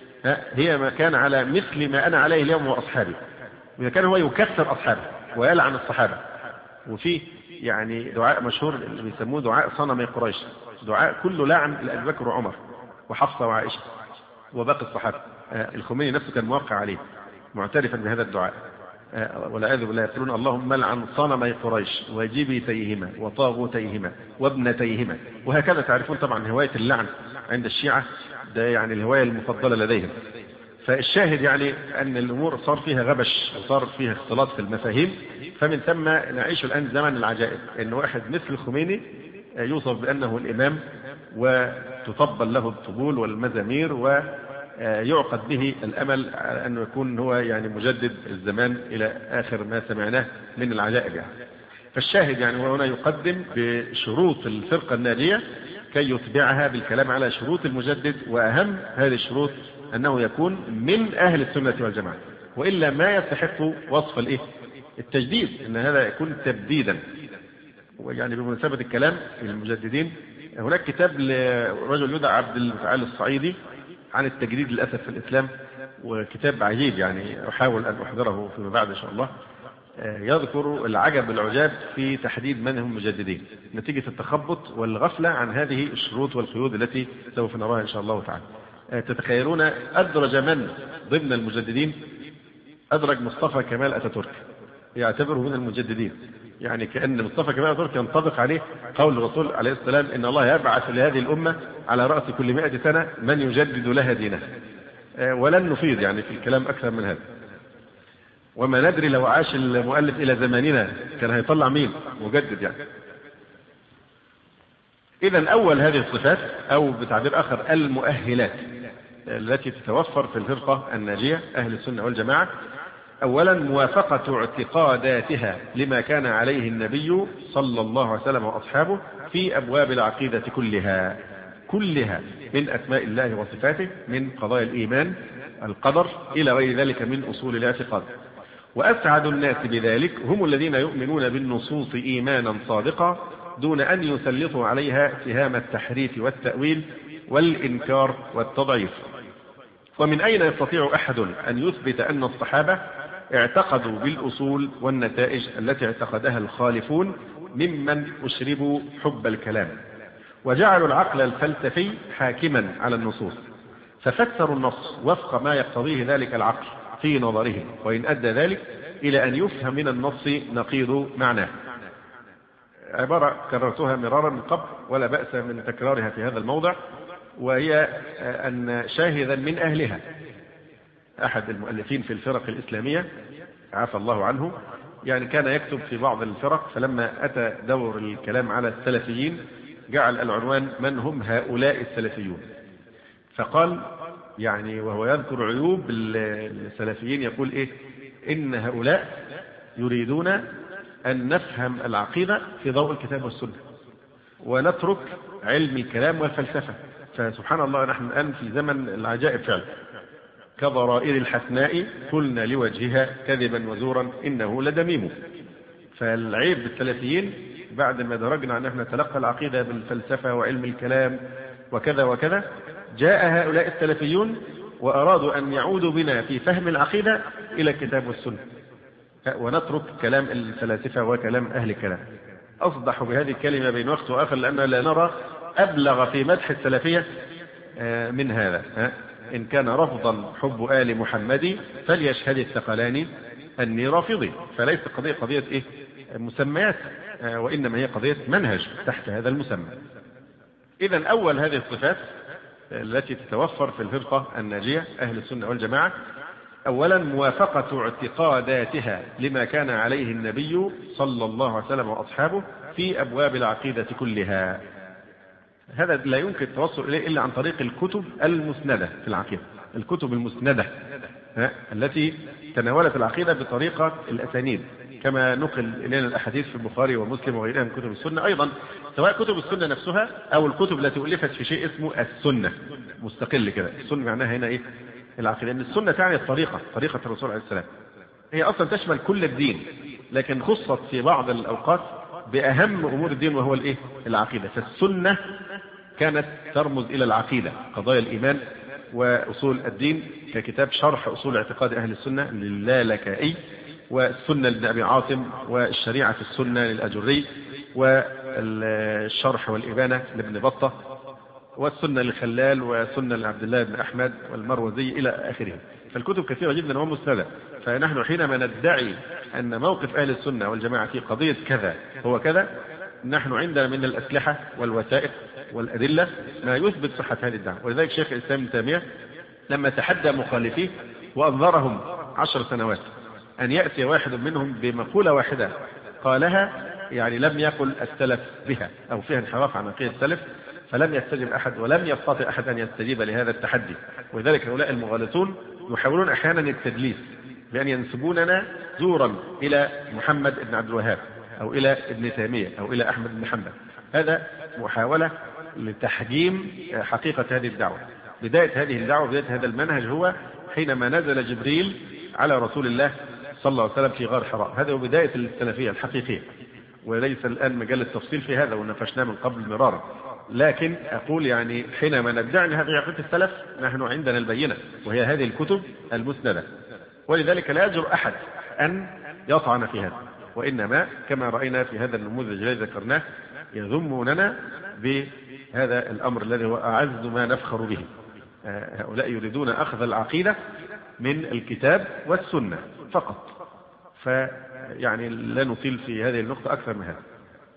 هي ما كان على مثل ما انا عليه اليوم واصحابي؟ إذا كان هو يكثر أصحابه ويلعن الصحابة، وفي يعني دعاء مشهور اللي بيسموه دعاء صنم قريش، دعاء كله لعن لأبي بكر وعمر وحفصة وعائشة وباقي الصحابة. الخميني نفسه كان موقع عليه معترفا بهذا الدعاء، والعياذ بالله يقولون اللهم لعن صنم قريش وجبتيهما وطاغوتيهما وابنتيهما. وهكذا تعرفون طبعا هواية اللعن عند الشيعة، ده يعني الهواية المفضلة لديهم. فالشاهد يعني أن الأمور صار فيها غبش وصار فيها اختلاط في المفاهيم. فمن ثم نعيش الآن زمن العجائب، أن واحد مثل الخميني يوصف بأنه الإمام وتطبل له الطبول والمزامير ويعقد به الأمل على أنه يكون هو يعني مجدد الزمان إلى آخر ما سمعناه من العجائب يعني. فالشاهد يعني هنا يقدم بشروط الفرقة الناجية كي يتبعها بالكلام على شروط المجدد، وأهم هذه الشروط أنه يكون من أهل السنة والجماعة، وإلا ما يستحق وصف الإيه؟ التجديد، أن هذا يكون تبديدا. ويعني بمناسبة الكلام في المجددين، هناك كتاب لرجل يدعى عبد المتعال الصعيدي عن التجديد للأسف في الإسلام، وكتاب عجيب يعني أحاول أن أحضره فيما بعد إن شاء الله. يذكر العجب العجاب في تحديد من هم المجددين نتيجة التخبط والغفلة عن هذه الشروط والقيود التي سوف نراها إن شاء الله تعالى. تتخيلون أدرج من ضمن المجددين؟ أدرج مصطفى كمال أتاتورك، يعتبره من المجددين، يعني كأن مصطفى كمال أتاتورك ينطبق عليه قول الرسول عليه السلام إن الله يبعث لهذه الأمة على رأس كل مائة سنة من يجدد لها دينها. ولن نفيد يعني في الكلام أكثر من هذا، وما ندري لو عاش المؤلف إلى زماننا كان هيطلع مين مجدد يعني. إذن أول هذه الصفات أو بتعبير آخر المؤهلات التي تتوفر في الفرقة الناجية أهل السنة والجماعة: أولا موافقة اعتقاداتها لما كان عليه النبي صلى الله عليه وسلم وأصحابه في أبواب العقيدة كلها كلها من أسماء الله وصفاته، من قضايا الإيمان القدر إلى غير ذلك من أصول الاعتقاد. وأسعد الناس بذلك هم الذين يؤمنون بالنصوص إيمانا صادقا دون أن يسلطوا عليها سهام التحريف والتأويل والإنكار والتضعيف. ومن أين يستطيع أحد أن يثبت أن الصحابة اعتقدوا بالأصول والنتائج التي اعتقدها الخالفون ممن أشربوا حب الكلام، وجعلوا العقل الفلسفي حاكما على النصوص، ففسروا النص وفق ما يقتضيه ذلك العقل في نظرهم، وإن أدى ذلك إلى أن يفهم من النص نقيض معناه. عبارة كررتها مرارا من قبل ولا بأس من تكرارها في هذا الموضع، وهي أن شاهدا من أهلها أحد المؤلفين في الفرق الإسلامية عفى الله عنه، يعني كان يكتب في بعض الفرق، فلما أتى دور الكلام على السلفيين جعل العنوان من هم هؤلاء السلفيون، فقال يعني وهو يذكر عيوب السلفيين يقول إيه؟ إن هؤلاء يريدون أن نفهم العقيدة في ضوء الكتاب والسنة ونترك علم الكلام والفلسفة. فسبحان الله نحن الآن في زمن العجائب فعلا، كضرائر الحسناء قلنا لوجهها كذبا وزورا إنه لدميم. فالعيب بالسلفيين بعد ما درجنا أن احنا نتلقى العقيدة بالفلسفة وعلم الكلام وكذا وكذا، جاء هؤلاء السلفيون وأرادوا أن يعودوا بنا في فهم العقيدة إلى الكتاب والسنة ونترك كلام الفلاسفة وكلام أهل الكلام. أصبح بهذه الكلمة بين وقت وآخر لأننا لا نرى أبلغ في مدح السلفية من هذا. إن كان رفضا حب آل محمد فليشهد الثقلان أني رافضي. فليس قضية قضية إيه مسميات، وإنما هي قضية منهج تحت هذا المسمى. إذن أول هذه الصفات التي تتوفر في الفرقة الناجية أهل السنة والجماعة، أولا موافقة اعتقاداتها لما كان عليه النبي صلى الله عليه وسلم وأصحابه في أبواب العقيدة كلها. هذا لا يمكن التوصل إليه إلا عن طريق الكتب المسندة في العقيدة، الكتب المسندة التي تناولت العقيدة بطريقة الأسانيد كما نقل إلينا الأحاديث في البخاري ومسلم وغيرها من كتب السنة، أيضا سواء كتب السنة نفسها أو الكتب التي ألفت في شيء اسمه السنة مستقل كده. السنة معناها هنا إيه؟ العقيدة. لأن السنة تعني الطريقة، طريقة الرسول عليه السلام، هي أصلا تشمل كل الدين، لكن خصت في بعض الأوقات بأهم أمور الدين وهو الإيه؟ العقيدة. فالسنة كانت ترمز إلى العقيدة، قضايا الإيمان وأصول الدين، ككتاب شرح أصول اعتقاد أهل السنة للالكائي، والسنة لابن أبي عاصم، والشريعة في السنة للأجري، والشرح والإبانة لابن بطة، والسنة للخلال، وسنة لعبد الله بن أحمد والمروزي إلى آخره. فالكتب كثيرة جدا ومسندة. فنحن حينما ندعي أن موقف أهل السنة والجماعة في قضية كذا هو كذا، نحن عندنا من الأسلحة والوثائق والأدلة ما يثبت صحة هذه الدعوة. ولذلك شيخ الإسلام ابن تيمية لما تحدى مخالفيه وأنظرهم عشر سنوات أن يأتي واحد منهم بمقولة واحدة قالها، يعني لم يقل السلف بها أو فيها انحراف عن عقيدة السلف، فلم يستجب أحد ولم يستطع أحد أن يستجيب لهذا التحدي. ولذلك هؤلاء المغالطون يحاولون أحيانا التدليس بأن ينسبوننا زورا إلى محمد بن عبد الوهاب أو إلى ابن تيمية أو إلى أحمد بن حنبل. هذا محاولة لتحجيم حقيقة هذه الدعوة. بداية هذه الدعوة، بداية هذا المنهج هو حينما نزل جبريل على رسول الله صلى الله عليه وسلم في غار حراء. هذا هو بداية السلفية الحقيقية، وليس الآن مجال التفصيل في هذا ونفشناه من قبل مرارا. لكن أقول يعني حينما ندعي أن هذه عقيدة السلف نحن عندنا البينة، وهي هذه الكتب المسندة. ولذلك لا يجرؤ أحد أن يطعن في هذا، وإنما كما رأينا في هذا النموذج الذي ذكرناه يذموننا بهذا الأمر الذي هو أعز ما نفخر به. هؤلاء يريدون أخذ العقيدة من الكتاب والسنة فقط. فيعني لا نطيل في هذه النقطة أكثر من هذا.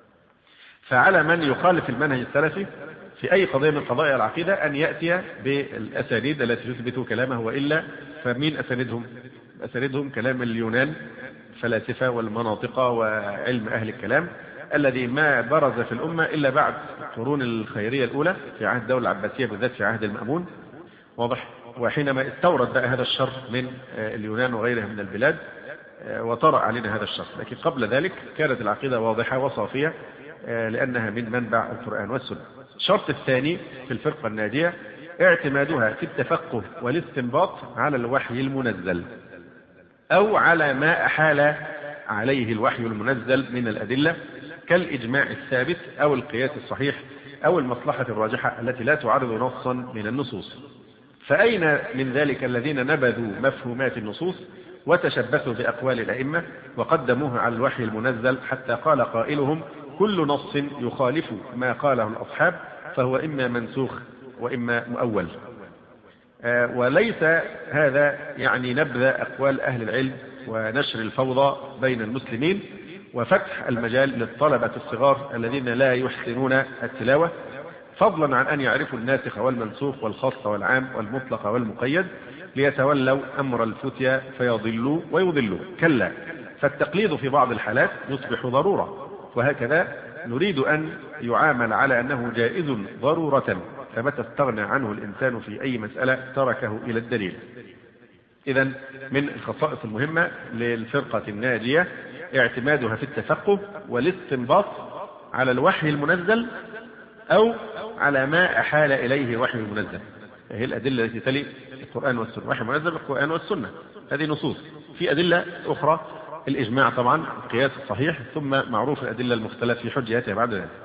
فعلى من يخالف المنهج السلفي في أي قضية من قضايا العقيدة أن يأتي بالأسانيد التي تثبت كلامه، وإلا فمين أساندهم؟ أساندهم كلام اليونان، فلاسفة والمناطق وعلم أهل الكلام الذي ما برز في الأمة إلا بعد القرون الخيرية الأولى في عهد الدولة العباسية، بالذات في عهد المأمون. واضح؟ وحينما استورد بقى هذا الشر من اليونان وغيرها من البلاد وطرأ علينا هذا الشر. لكن قبل ذلك كانت العقيدة واضحة وصافية لأنها من منبع القرآن والسنة. الشرط الثاني في الفرقة الناجية اعتمادها في التفقه والاستنباط على الوحي المنزل أو على ما أحال عليه الوحي المنزل من الأدلة كالإجماع الثابت أو القياس الصحيح أو المصلحة الراجحة التي لا تعارض نصا من النصوص. فأين من ذلك الذين نبذوا مفهومات النصوص وتشبثوا بأقوال الأئمة وقدموها على الوحي المنزل، حتى قال قائلهم: كل نص يخالف ما قاله الأصحاب فهو إما منسوخ وإما مؤول. آه وليس هذا يعني نبذ أقوال أهل العلم ونشر الفوضى بين المسلمين وفتح المجال للطلبة الصغار الذين لا يحسنون التلاوة، فضلا عن أن يعرفوا الناسخ والمنسوخ والخاص والعام والمطلق والمقيد ليتولوا أمر الفتيا فيضلوا ويضلوا. كلا، فالتقليد في بعض الحالات يصبح ضرورة، وهكذا نريد أن يعامل على أنه جائز ضرورة، فمتى استغنى عنه الإنسان في أي مسألة تركه إلى الدليل. إذن من الخصائص المهمة للفرقة الناجية اعتمادها في التفقه والاستنباط على الوحي المنزل أو على ما أحال إليه الوحي المنزل. هي الأدلة التي تلي القرآن والسنة، الوحي المنزل القرآن والسنة، هذه نصوص. في أدلة أخرى الإجماع طبعا، القياس الصحيح، ثم معروف الأدلة المختلف في حجيتها بعد ذلك.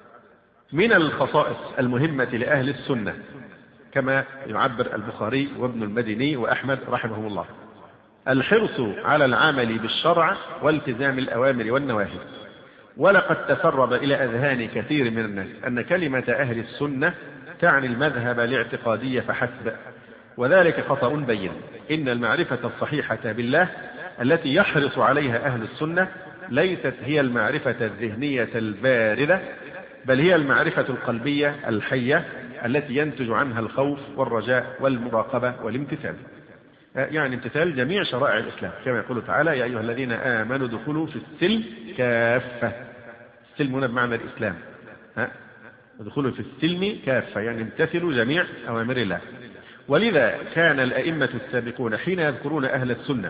من الخصائص المهمة لأهل السنة كما يعبر البخاري وابن المديني وأحمد رحمهم الله الحرص على العمل بالشرع والتزام الأوامر والنواهي. ولقد تسرب إلى أذهان كثير من الناس أن كلمة أهل السنة تعني المذهب الاعتقادي فحسب، وذلك خطأ بين. إن المعرفة الصحيحة بالله التي يحرص عليها أهل السنة ليست هي المعرفة الذهنية الباردة، بل هي المعرفة القلبية الحية التي ينتج عنها الخوف والرجاء والمراقبة والامتثال، يعني امتثال جميع شرائع الإسلام، كما يقول تعالى: يا أيها الذين آمنوا ادخلوا في السلم كافة. السلم هنا بمعنى الإسلام، ها ادخلوا في السلم كافة يعني امتثلوا جميع أوامر الله. ولذا كان الأئمة السابقون حين يذكرون أهل السنة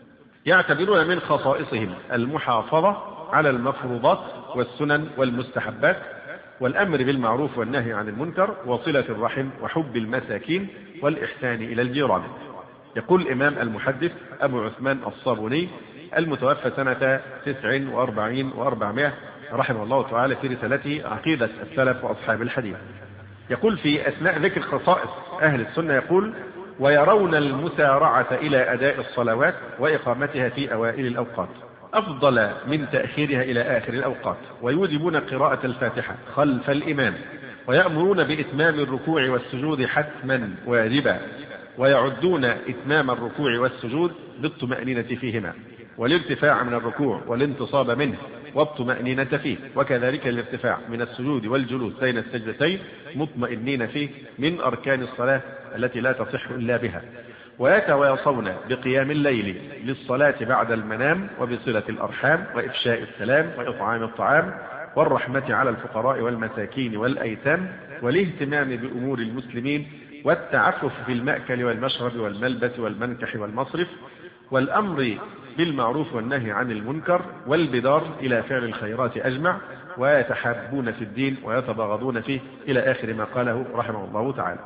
يعتبرون من خصائصهم المحافظة على المفروضات والسنن والمستحبات والأمر بالمعروف والنهي عن المنكر وصلة الرحم وحب المساكين والإحسان إلى الجيران. يقول الإمام المحدث أبو عثمان الصابوني المتوفى سنة تسع وأربعين وأربعمائة رحمه الله تعالى في رسالته عقيدة السلف وأصحاب الحديث، يقول في أثناء ذكر خصائص أهل السنة، يقول: ويرون المسارعة إلى أداء الصلوات وإقامتها في أوائل الأوقات أفضل من تأخيرها إلى آخر الأوقات، ويوجبون قراءة الفاتحة خلف الإمام، ويأمرون بإتمام الركوع والسجود حتما واجبا، ويعدون إتمام الركوع والسجود بالطمأنينة فيهما، والارتفاع من الركوع والانتصاب منه والطمأنينة فيه، وكذلك الارتفاع من السجود والجلوس بين السجدتين مطمئنين فيه من أركان الصلاة التي لا تصح إلا بها. ويتواصون بقيام الليل للصلاة بعد المنام وبصلة الأرحام وإفشاء السلام وإطعام الطعام والرحمة على الفقراء والمساكين والأيتام والاهتمام بأمور المسلمين والتعفف في المأكل والمشرب والملبس والمنكح والمصرف والأمر بالمعروف والنهي عن المنكر والبدار إلى فعل الخيرات أجمع، ويتحابون في الدين ويتباغضون فيه إلى آخر ما قاله رحمه الله تعالى.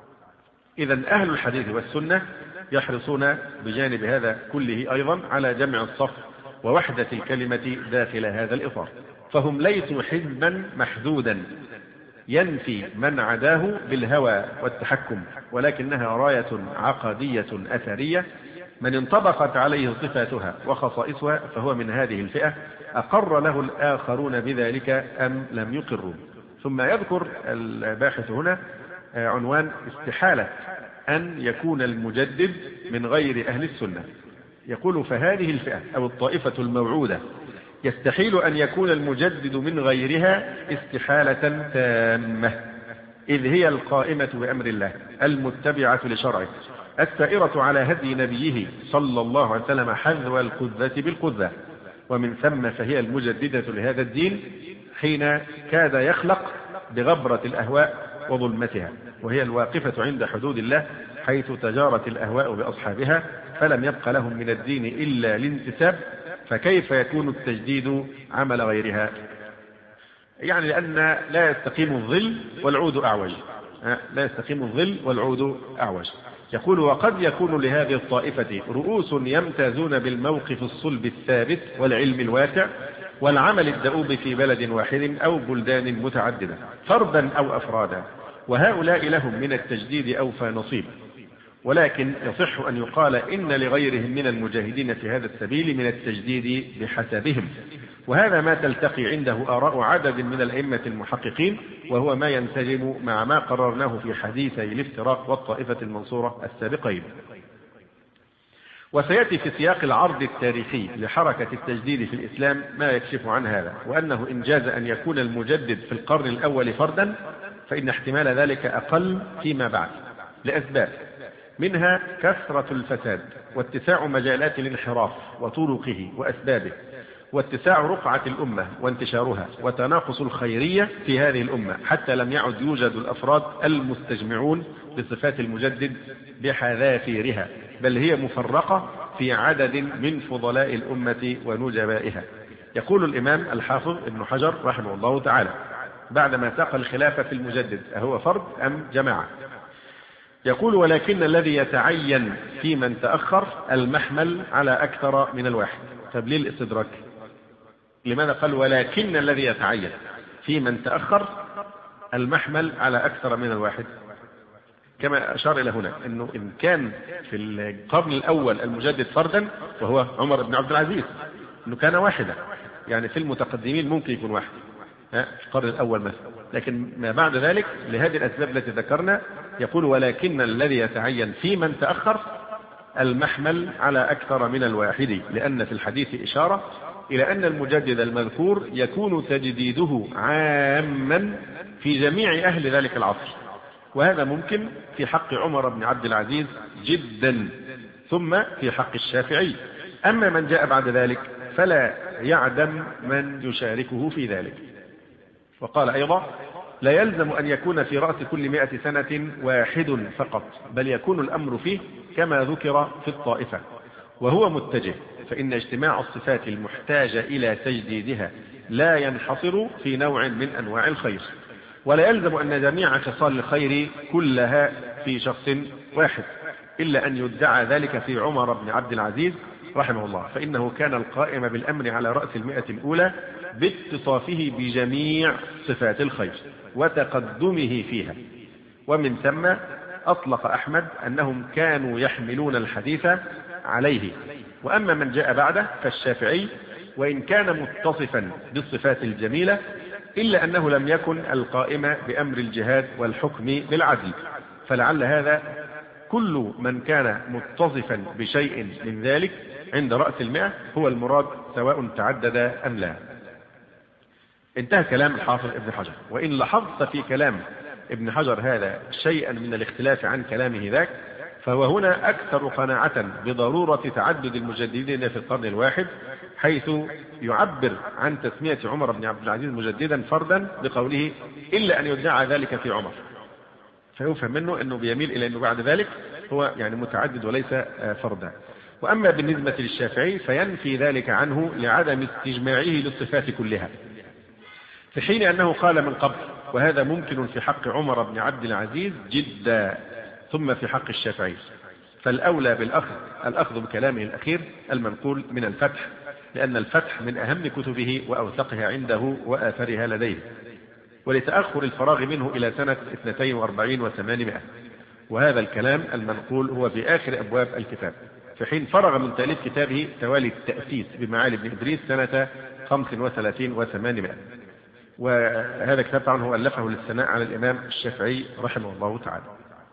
إذن أهل الحديث والسنة يحرصون بجانب هذا كله أيضا على جمع الصف ووحدة الكلمة داخل هذا الإطار، فهم ليسوا حزبا محدودا ينفي من عداه بالهوى والتحكم، ولكنها راية عقدية أثرية من انطبقت عليه صفاتها وخصائصها فهو من هذه الفئة، أقر له الآخرون بذلك أم لم يقروا. ثم يذكر الباحث هنا عنوان: استحالة أن يكون المجدد من غير أهل السنة. يقول: فهذه الفئة أو الطائفة الموعودة يستحيل أن يكون المجدد من غيرها استحالة تامة، إذ هي القائمة بأمر الله المتبعة لشرعه السائرة على هدي نبيه صلى الله عليه وسلم حذو القذة بالقذة، ومن ثم فهي المجددة لهذا الدين حين كاد يخلق بغبرة الأهواء وظلمتها، وهي الواقفة عند حدود الله حيث تجارت الأهواء بأصحابها فلم يبق لهم من الدين إلا الانتساب، فكيف يكون التجديد عمل غيرها؟ يعني لأن لا يستقيم الظل والعود أعوج، لا يستقيم الظل والعود أعوج. يقول: وقد يكون لهذه الطائفة رؤوس يمتازون بالموقف الصلب الثابت والعلم الواسع والعمل الدؤوب في بلد واحد أو بلدان متعددة فردا أو أفرادا، وهؤلاء لهم من التجديد أوفى نصيب. ولكن يصح أن يقال إن لغيرهم من المجاهدين في هذا السبيل من التجديد بحسبهم، وهذا ما تلتقي عنده آراء عدد من الأئمة المحققين، وهو ما ينسجم مع ما قررناه في حديثي الافتراق والطائفة المنصورة السابقين. وسيأتي في سياق العرض التاريخي لحركة التجديد في الإسلام ما يكشف عن هذا، وأنه إن جاز أن يكون المجدد في القرن الأول فردا فإن احتمال ذلك أقل فيما بعد لأسباب، منها كثرة الفساد واتساع مجالات الانحراف وطرقه وأسبابه، واتساع رقعة الأمة وانتشارها، وتناقص الخيرية في هذه الأمة حتى لم يعد يوجد الأفراد المستجمعون بصفات المجدد بحذافيرها، بل هي مفرقة في عدد من فضلاء الأمة ونجبائها. يقول الإمام الحافظ ابن حجر رحمه الله تعالى بعدما ساق الخلافة في المجدد أهو فرد أم جماعة، يقول: ولكن الذي يتعين في من تأخر المحمل على أكثر من الواحد. طب ليه الاستدراك؟ لماذا قال ولكن الذي يتعين في من تأخر المحمل على أكثر من الواحد؟ كما أشار إلى هنا أنه إن كان في القرن الأول المجدد فردا وهو عمر بن عبد العزيز أنه كان واحدا، يعني في المتقدمين ممكن يكون واحد في القرن الأول مثلا، لكن ما بعد ذلك لهذه الأسباب التي ذكرنا يقول: ولكن الذي يتعين في من تأخر المحمل على أكثر من الواحد، لأن في الحديث إشارة إلى أن المجدد المذكور يكون تجديده عاما في جميع أهل ذلك العصر، وهذا ممكن في حق عمر بن عبد العزيز جدا، ثم في حق الشافعي. أما من جاء بعد ذلك فلا يعدم من يشاركه في ذلك. وقال أيضا: لا يلزم أن يكون في رأس كل مئة سنة واحد فقط، بل يكون الأمر فيه كما ذكر في الطائفة، وهو متجه، فإن اجتماع الصفات المحتاجة إلى تجديدها لا ينحصر في نوع من أنواع الخير، ولا يلزم أن جميع خصال الخير كلها في شخص واحد، إلا أن يدعى ذلك في عمر بن عبد العزيز رحمه الله، فإنه كان القائم بالأمر على رأس المئة الأولى باتصافه بجميع صفات الخير وتقدمه فيها. ومن ثم أطلق أحمد أنهم كانوا يحملون الحديث عليه. وأما من جاء بعده فالشافعي وإن كان متصفا بالصفات الجميلة إلا أنه لم يكن القائم بأمر الجهاد والحكم بالعدل، فلعل هذا كل من كان متصفا بشيء من ذلك عند رأس المئة هو المراد سواء تعدد أم لا. انتهى كلام الحافظ ابن حجر. وإن لاحظت في كلام ابن حجر هذا شيئا من الاختلاف عن كلامه ذاك، فهو هنا أكثر قناعة بضرورة تعدد المجددين في القرن الواحد، حيث يعبر عن تسمية عمر بن عبد العزيز مجددا فردا بقوله إلا أن يدعى ذلك في عمر، فيفهم منه أنه بيميل إلى أنه بعد ذلك هو يعني متعدد وليس فردا. وأما بالنسبة للشافعي فينفي ذلك عنه لعدم استجماعه للصفات كلها، في حين أنه قال من قبل وهذا ممكن في حق عمر بن عبد العزيز جدا ثم في حق الشافعي، فالأولى بالأخذ الأخذ بكلامه الأخير المنقول من الفتح، لأن الفتح من أهم كتبه وأوثقها عنده وآثرها لديه، ولتأخر الفراغ منه إلى سنة اثنتين وأربعين وثمانمائة، وهذا الكلام المنقول هو في آخر أبواب الكتاب، في حين فرغ من تأليف كتابه توالي التأسيس بمعالي بن إدريس سنة خمس وثلاثين وثمانمائة، وهذا كتاب طبعا هو ألفه للثناء على الإمام الشافعي رحمه الله تعالى.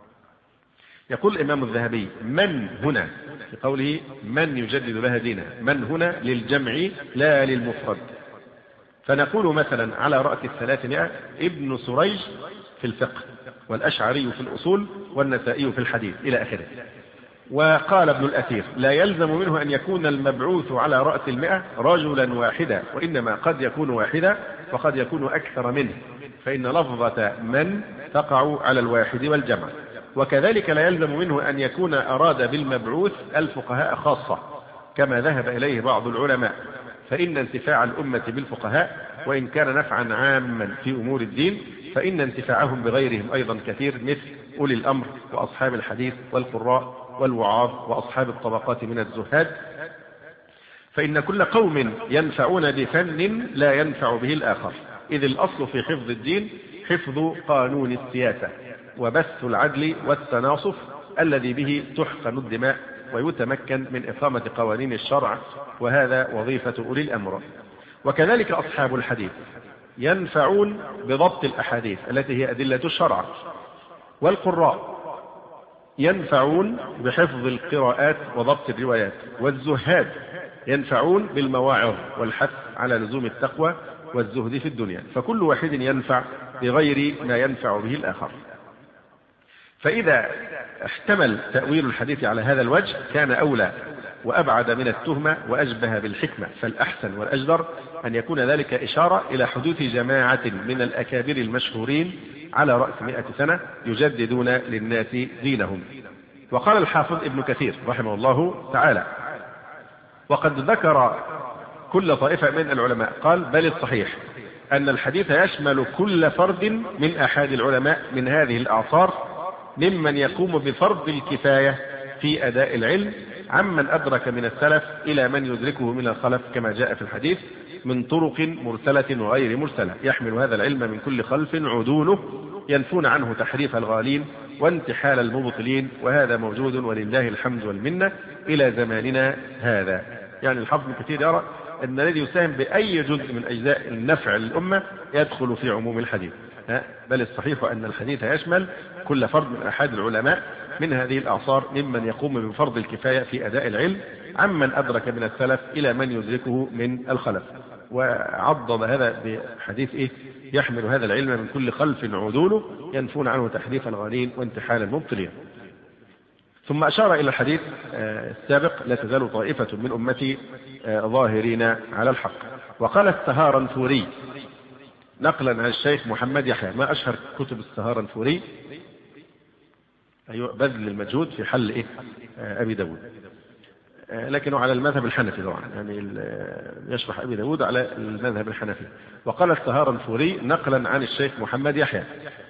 يقول الإمام الذهبي: من هنا في قوله من يجدد لها دينه، من هنا للجمع لا للمفرد، فنقول مثلا على رأس الثلاثمائة ابن سريج في الفقه، والأشعري في الأصول، والنسائي في الحديث إلى آخره. وقال ابن الأثير: لا يلزم منه أن يكون المبعوث على رأس المئة رجلا واحدا، وإنما قد يكون واحدا وقد يكون أكثر منه، فإن لفظة من تقع على الواحد والجمع. وكذلك لا يلزم منه أن يكون أراد بالمبعوث الفقهاء خاصة كما ذهب إليه بعض العلماء، فإن انتفاع الأمة بالفقهاء وإن كان نفعا عاما في أمور الدين فإن انتفاعهم بغيرهم أيضا كثير، مثل أولي الأمر وأصحاب الحديث والقراء والوعاظ وأصحاب الطبقات من الزهاد. فإن كل قوم ينفعون بفن لا ينفع به الآخر، إذ الأصل في حفظ الدين حفظ قانون السياسة وبث العدل والتناصف الذي به تحقن الدماء ويتمكن من إقامة قوانين الشرع، وهذا وظيفة أولي الأمر. وكذلك أصحاب الحديث ينفعون بضبط الأحاديث التي هي أدلة الشرع، والقراء ينفعون بحفظ القراءات وضبط الروايات، والزهاد ينفعون بالمواعظ والحث على لزوم التقوى والزهد في الدنيا، فكل واحد ينفع بغير ما ينفع به الآخر. فإذا احتمل تأويل الحديث على هذا الوجه كان أولى وأبعد من التهمة وأشبه بالحكمة، فالأحسن والأجدر أن يكون ذلك إشارة إلى حدوث جماعة من الأكابر المشهورين على رأس مئة سنة يجددون للناس دينهم. وقال الحافظ ابن كثير رحمه الله تعالى: وقد ذكر كل طائفة من العلماء، قال: بل الصحيح أن الحديث يشمل كل فرد من أحد العلماء من هذه الأعصار ممن يقوم بفرض الكفاية في أداء العلم، عمن أدرك من السلف إلى من يدركه من الخلف، كما جاء في الحديث من طرق مرسلة وغير مرسلة، يحمل هذا العلم من كل خلف عدوله ينفون عنه تحريف الغالين وانتحال المبطلين، وهذا موجود ولله الحمد والمنة إلى زماننا هذا. يعني الحافظ كثير يرى أن الذي يساهم بأي جزء من أجزاء النفع للأمة يدخل في عموم الحديث، بل الصحيح أن الحديث يشمل كل فرد من أحد العلماء من هذه الأعصار ممن يقوم بفرض الكفاية في أداء العلم، عمن أدرك من السلف إلى من يدركه من الخلف. وعضد هذا بحديث إيه؟ يحمل هذا العلم من كل خلف عدوله ينفون عنه تحريف الغالين وانتحال المبطلين. ثم أشار إلى الحديث السابق: لا تزال طائفة من أمتي ظاهرين على الحق. وقال السهارنفوري نقلا عن الشيخ محمد يحيى، ما أشهر كتب السهارنفوري؟ أيوة، بذل المجهود في حل إيه؟ أبي داود، لكنه على المذهب الحنفي طبعا، يعني يشرح أبي داود على المذهب الحنفي. وقال السهارنفوري نقلا عن الشيخ محمد يحيى: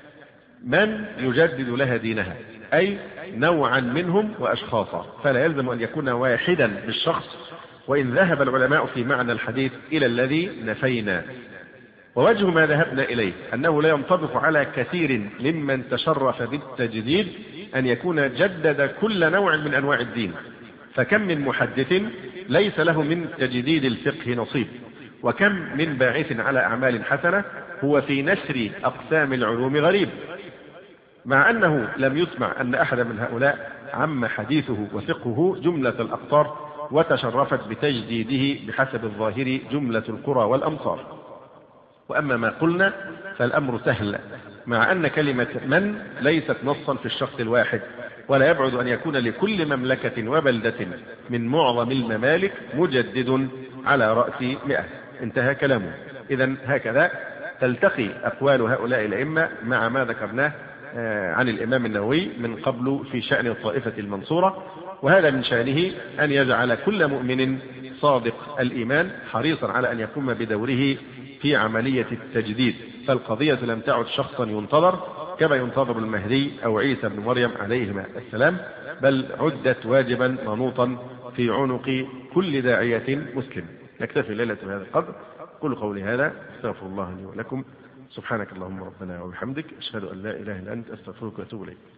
من يجدد لها دينها، أي نوعا منهم وأشخاصا، فلا يلزم أن يكون واحدا بالشخص، وإن ذهب العلماء في معنى الحديث إلى الذي نفينا. ووجه ما ذهبنا إليه أنه لا ينطبق على كثير ممن تشرف بالتجديد أن يكون جدد كل نوع من أنواع الدين، فكم من محدث ليس له من تجديد الفقه نصيب، وكم من باعث على أعمال حسنة هو في نشر أقسام العلوم غريب، مع أنه لم يسمع أن أحد من هؤلاء عم حديثه وفقهه جملة الأقطار وتشرفت بتجديده بحسب الظاهر جملة القرى والأمصار. وأما ما قلنا فالأمر سهل، مع أن كلمة من ليست نصا في الشخص الواحد، ولا يبعد أن يكون لكل مملكة وبلدة من معظم الممالك مجدد على رأس مئة. انتهى كلامه. إذن هكذا تلتقي أقوال هؤلاء الأئمة مع ما ذكرناه عن الإمام النووي من قبل في شأن الطائفة المنصورة، وهذا من شأنه أن يجعل كل مؤمن صادق الإيمان حريصا على أن يقوم بدوره في عملية التجديد، فالقضية لم تعد شخصا ينتظر كما ينتظر المهدي أو عيسى بن مريم عليهما السلام، بل عدت واجبا منوطا في عنق كل داعية مسلم. نكتفي الليلة بهذا القدر. قل قولي هذا، استغفر الله لي ولكم. سبحانك اللهم ربنا وبحمدك، أشهد أن لا إله إلا أنت، أستغفرك وأتوب إليك.